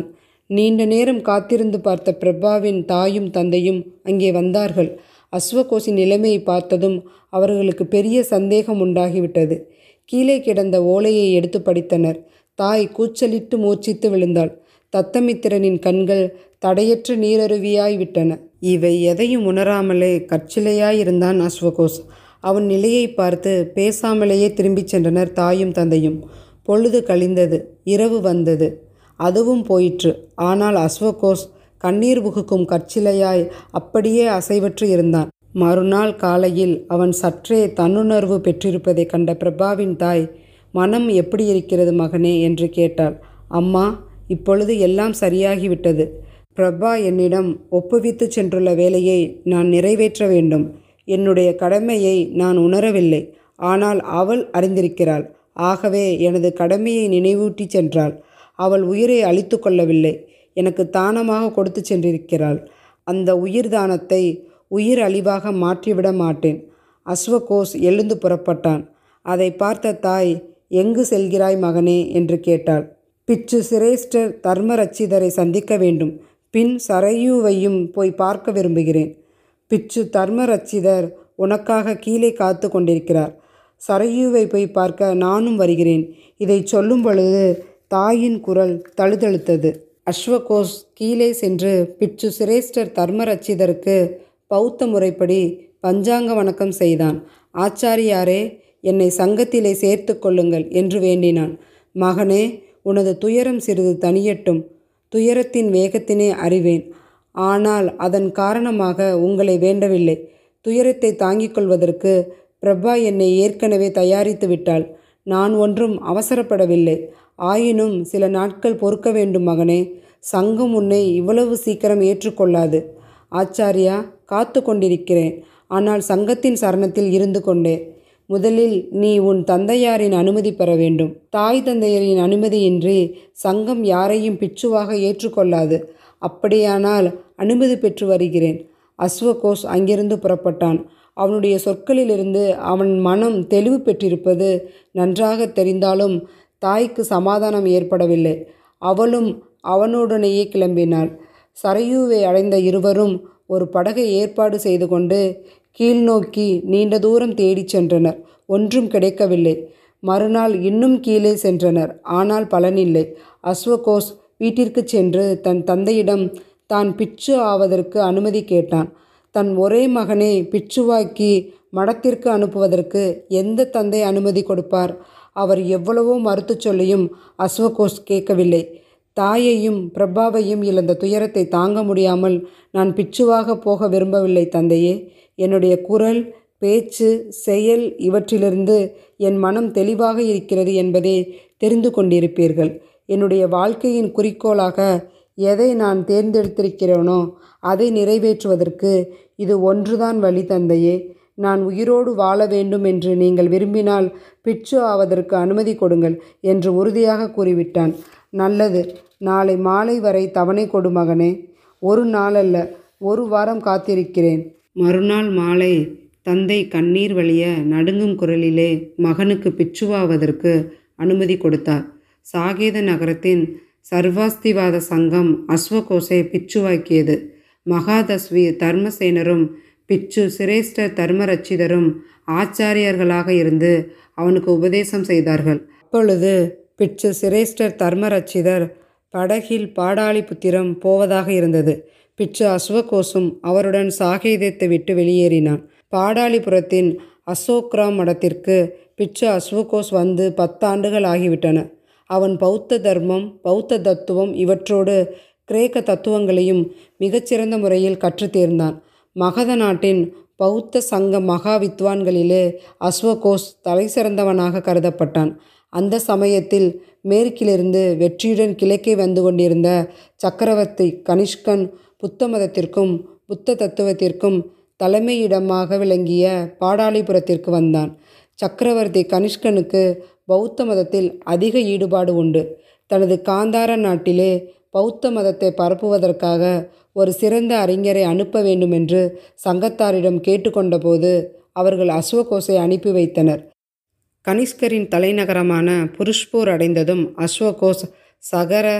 நீண்ட நேரம் காத்திருந்து பார்த்த பிரபாவின் தாயும் தந்தையும் அங்கே வந்தார்கள். அஸ்வகோஸின் நிலைமையை பார்த்ததும் அவர்களுக்கு பெரிய சந்தேகம் உண்டாகிவிட்டது. கீழே கிடந்த ஓலையை எடுத்து படித்தனர். தாய் கூச்சலிட்டு மூர்ச்சித்து விழுந்தாள். தத்தமித்திரனின் கண்கள் தடையற்ற நீரருவியாய் விட்டன. இவை எதையும் உணராமலே கற்சிலையாயிருந்தான் அஸ்வகோஸ். அவன் நிலையை பார்த்து பேசாமலேயே திரும்பிச் சென்றனர் தாயும் தந்தையும். பொழுது கழிந்தது. இரவு வந்தது. அதுவும் போயிற்று. ஆனால் அஸ்வகோஸ் கண்ணீர் புகுக்கும் கற்சிலையாய் அப்படியே அசைவற்று இருந்தான். மறுநாள் காலையில் அவன் சற்றே தன்னுணர்வு பெற்றிருப்பதை கண்ட பிரபாவின் தாய், மனம் எப்படி இருக்கிறது மகனே என்று கேட்டாள். அம்மா, இப்பொழுது எல்லாம் சரியாகிவிட்டது. பிரபா என்னிடம் ஒப்புவித்து சென்றுள்ள வேலையை நான் நிறைவேற்ற வேண்டும். என்னுடைய கடமையை நான் உணரவில்லை. ஆனால் அவள் அறிந்திருக்கிறாள். ஆகவே எனது கடமையை நினைவூட்டி சென்றாள். அவள் உயிரை அழித்து கொள்ளவில்லை. எனக்கு தானமாக கொடுத்து சென்றிருக்கிறாள். அந்த உயிர் தானத்தை உயிர் அழிவாக மாற்றிவிட மாட்டேன். அஸ்வகோஸ் எழுந்து புறப்பட்டான். அதை பார்த்த தாய், எங்கு செல்கிறாய் மகனே என்று கேட்டாள். பிச்சு சிரேஷ்டர் தர்மரட்சிதரை சந்திக்க வேண்டும். பின் சரையூவையும் போய் பார்க்க விரும்புகிறேன். பிச்சு தர்மரட்சிதர் உனக்காக கீழே காத்து கொண்டிருக்கிறார். சரையூவை போய் பார்க்க நானும் வருகிறேன். இதை சொல்லும் பொழுது தாயின் குரல் தழுதழுத்தது. அஸ்வகோஸ் கீழே சென்று பிச்சு சிரேஷ்டர் தர்மரட்சிதருக்கு பௌத்த முறைப்படி பஞ்சாங்க வணக்கம் செய்தான். ஆச்சாரியாரே, என்னை சங்கத்திலே சேர்த்து கொள்ளுங்கள் என்று வேண்டினான். மகனே, உனது துயரம் சிறிது தணியட்டும். துயரத்தின் வேகத்தினை அறிவேன். ஆனால் அதன் காரணமாக உங்களை வேண்டவில்லை. துயரத்தை தாங்கிக் கொள்வதற்கு பிரபா என்னை ஏற்கனவே தயாரித்து விட்டாள். நான் ஒன்றும் அவசரப்படவில்லை. ஆயினும் சில நாட்கள் பொறுக்க வேண்டும் மகனே. சங்கம் உன்னை இவ்வளவு சீக்கிரம் ஏற்றுக்கொள்ளாது. ஆச்சாரியா, காத்து கொண்டிருக்கிறேன். ஆனால் சங்கத்தின் சரணத்தில் இருந்து கொண்டே. முதலில் நீ உன் தந்தையாரின் அனுமதி பெற வேண்டும். தாய் தந்தையரின் அனுமதியின்றி சங்கம் யாரையும் பிட்சுவாக ஏற்றுக்கொள்ளாது. அப்படியானால் அனுமதி பெற்று வருகிறேன். அஸ்வகோஸ் அங்கிருந்து புறப்பட்டான். அவனுடைய சொற்களிலிருந்து அவன் மனம் தெளிவு பெற்றிருப்பது நன்றாக தெரிந்தாலும் தாய்க்கு சமாதானம் ஏற்படவில்லை. அவளும் அவனுடனேயே கிளம்பினாள். சரையூவை அடைந்த இருவரும் ஒரு படகை ஏற்பாடு செய்து கொண்டு கீழ்நோக்கி நீண்ட தூரம் தேடிச் சென்றனர். ஒன்றும் கிடைக்கவில்லை. மறுநாள் இன்னும் கீழே சென்றனர். ஆனால் பலனில்லை. அஸ்வகோஸ் வீட்டிற்கு சென்று தன் தந்தையிடம் தான் பிட்சு ஆவதற்கு அனுமதி கேட்டான். தன் ஒரே மகனை பிட்சுவாக்கி மடத்திற்கு அனுப்புவதற்கு எந்த தந்தை அனுமதி கொடுப்பார்? அவர் எவ்வளவோ மறுத்து சொல்லியும் அஸ்வகோஸ் கேட்கவில்லை. தாயையும் பிரபாவையும் இழந்த துயரத்தை தாங்க முடியாமல் நான் பிட்சுவாக போக விரும்பவில்லை தந்தையே. என்னுடைய குரல், பேச்சு, செயல் இவற்றிலிருந்து என் மனம் தெளிவாக இருக்கிறது என்பதை தெரிந்து கொண்டிருப்பீர்கள். என்னுடைய வாழ்க்கையின் குறிக்கோளாக எதை நான் தேர்ந்தெடுத்திருக்கிறேனோ அதை நிறைவேற்றுவதற்கு இது ஒன்றுதான் வழி தந்தையே. நான் உயிரோடு வாழ வேண்டும் என்று நீங்கள் விரும்பினால் பிட்சு ஆவதற்கு அனுமதி கொடுங்கள் என்று உறுதியாக கூறிவிட்டான். நல்லது, நாளை மாலை வரை தவணை கொடு மகனே. ஒரு நாளல்ல, ஒரு வாரம் காத்திருக்கிறேன். மறுநாள் மாலை தந்தை கண்ணீர் வழிய நடுங்கும் குரலிலே மகனுக்கு பிட்சுவாவதற்கு அனுமதி கொடுத்தார். சாகேத நகரத்தின் சர்வாஸ்திவாத சங்கம் அஸ்வகோஸை பிட்சுவாக்கியது. மகாதஸ்வி தர்மசேனரும் பிட்சு சிரேஷ்ட தர்மரட்சிதரும் ஆச்சாரியர்களாக இருந்து அவனுக்கு உபதேசம் செய்தார்கள். அப்பொழுது பிட்சு சிரேஷ்டர் தர்மரட்சிதர் படகில் பாடாலிபுத்திரம் போவதாக இருந்தது. பிட்சு அஸ்வகோஸும் அவருடன் சாகேதத்தை விட்டு வெளியேறினான். பாடாலிபுரத்தின் அசோக்ராம் மடத்திற்கு பிட்சு அஸ்வகோஸ் வந்து பத்தாண்டுகள் ஆகிவிட்டன. அவன் பௌத்த தர்மம், பௌத்த தத்துவம் இவற்றோடு கிரேக்க தத்துவங்களையும் மிகச்சிறந்த முறையில் கற்று தேர்ந்தான். மகத நாட்டின் பௌத்த சங்க மகா வித்வான்களிலே அஸ்வகோஸ் தலை சிறந்தவனாக கருதப்பட்டான். அந்த சமயத்தில் மேற்கிலிருந்து வெற்றியுடன் கிழக்கே வந்து கொண்டிருந்த சக்கரவர்த்தி கனிஷ்கன் புத்த மதத்திற்கும் புத்த தத்துவத்திற்கும் தலைமையிடமாக விளங்கிய பாடாலிபுரத்திற்கு வந்தான். சக்கரவர்த்தி கனிஷ்கனுக்கு பௌத்த மதத்தில் அதிக ஈடுபாடு உண்டு. தனது காந்தார நாட்டிலே பௌத்த மதத்தை பரப்புவதற்காக ஒரு சிறந்த அறிஞரை அனுப்ப வேண்டுமென்று சங்கத்தாரிடம் கேட்டுக்கொண்டபோது அவர்கள் அஸ்வகோஸை அனுப்பி வைத்தனர். கனிஷ்கரின் தலைநகரமான புருஷ்பூர் அடைந்ததும் அஸ்வகோஸ் சகர,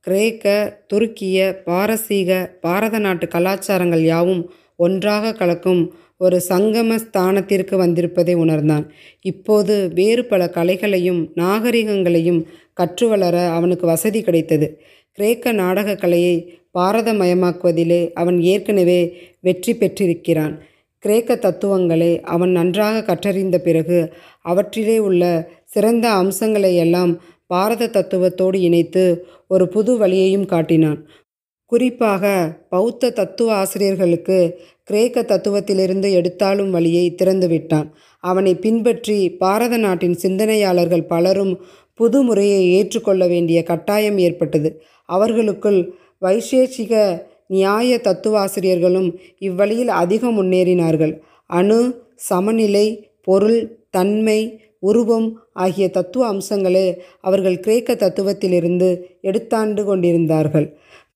கிரேக்க, துருக்கிய, பாரசீக, பாரத நாட்டு கலாச்சாரங்கள் யாவும் ஒன்றாக கலக்கும் ஒரு சங்கம ஸ்தானத்திற்கு வந்திருப்பதை உணர்ந்தான். இப்போது வேறு பல கலைகளையும் நாகரிகங்களையும் கற்று வளர அவனுக்கு வசதி கிடைத்தது. கிரேக்க நாடக கலையை பாரதமயமாக்குவதிலே அவன் ஏற்கனவே வெற்றி பெற்றிருக்கிறான். கிரேக்க தத்துவங்களை அவன் நன்றாக கற்றறிந்த பிறகு அவற்றிலே உள்ள சிறந்த அம்சங்களை எல்லாம் பாரத தத்துவத்தோடு இணைத்து ஒரு புது வழியையும் காட்டினான். குறிப்பாக பௌத்த தத்துவ ஆசிரியர்களுக்கு கிரேக்க தத்துவத்திலிருந்து எடுத்தாளும் வழியை திறந்துவிட்டான். அவனை பின்பற்றி பாரத நாட்டின் சிந்தனையாளர்கள் பலரும் புது முறையை ஏற்றுக்கொள்ள வேண்டிய கட்டாயம் ஏற்பட்டது. அவர்களுக்குள் வைசேஷிக நியாய தத்துவாசிரியர்களும் இவ்வழியில் அதிகம் முன்னேறினார்கள். அணு, சமநிலை, பொருள், தன்மை, உருவம் ஆகிய தத்துவ அம்சங்களே அவர்கள் கிரேக்க தத்துவத்திலிருந்து எடுத்தாண்டு கொண்டிருந்தார்கள்.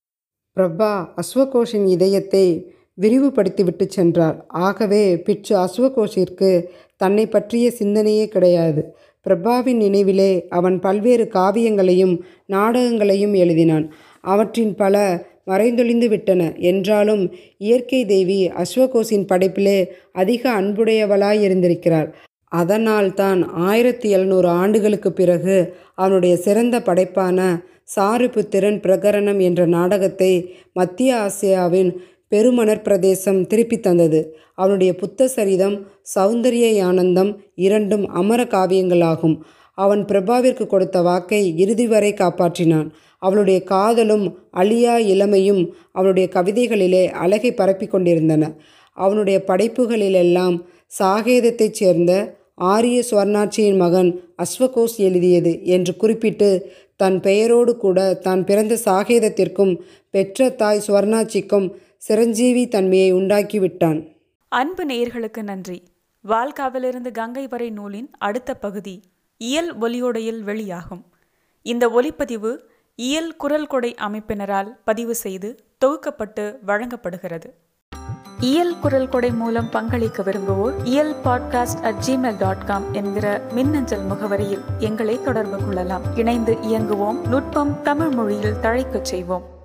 பிரபா அஸ்வகோஷின் இதயத்தை விரிவுபடுத்திவிட்டு சென்றார். ஆகவே பிட்சு அஸ்வகோஷிற்கு தன்னை பற்றிய சிந்தனையே கிடையாது. பிரபாவின் நினைவிலே அவன் பல்வேறு காவியங்களையும் நாடகங்களையும் எழுதினான். அவற்றின் பல மறைந்தொழிந்து விட்டன. என்றாலும் இயற்கை தேவி அஸ்வகோஷின் படைப்பிலே அதிக அன்புடையவளாயிருந்திருக்கிறாள். அதனால் தான் ஆயிரத்தி எழுநூறு ஆண்டுகளுக்கு பிறகு அவனுடைய சிறந்த படைப்பான சாருபுத்திரன் பிரகரணம் என்ற நாடகத்தை மத்திய ஆசியாவின் பெருமணற் பிரதேசம் திருப்பி தந்தது. அவனுடைய புத்த சரிதம், சௌந்தரிய யானந்தம் இரண்டும் அமர காவியங்களாகும். அவன் பிரபாவிற்கு கொடுத்த வாக்கை இறுதி வரை காப்பாற்றினான். அவளுடைய காதலும் அழியா இளமையும் அவனுடைய கவிதைகளிலே அழகை பரப்பி கொண்டிருந்தன. அவனுடைய படைப்புகளிலெல்லாம் சாகேதத்தைச் சேர்ந்த ஆரிய சுவர்ணாட்சியின் மகன் அஸ்வகோஷ் எழுதியது என்று குறிப்பிட்டு தன் பெயரோடு கூட தான் பிறந்த சாகேதத்திற்கும் பெற்ற தாய் சுவர்ணாட்சிக்கும் சிரஞ்சீவி தன்மையை உண்டாக்கிவிட்டான். அன்பு நேயர்களுக்கு நன்றி. வால்காவிலிருந்து கங்கை வரை நூலின் அடுத்த பகுதி இயல் ஒலியோடையில் வெளியாகும். இந்த ஒலிப்பதிவு இயல் குரல் கொடை அமைப்பினரால் பதிவு செய்து தொகுக்கப்பட்டு வழங்கப்படுகிறது. இயல் குரல் கொடை மூலம் பங்களிக்க விரும்புவோர் Iyal podcast at Gmail dot com என்கிற மின்னஞ்சல் முகவரியில் எங்களை தொடர்பு கொள்ளலாம். இணைந்து இயங்குவோம், நுட்பம் தமிழ் மொழியில் தழைக்கச் செய்வோம்.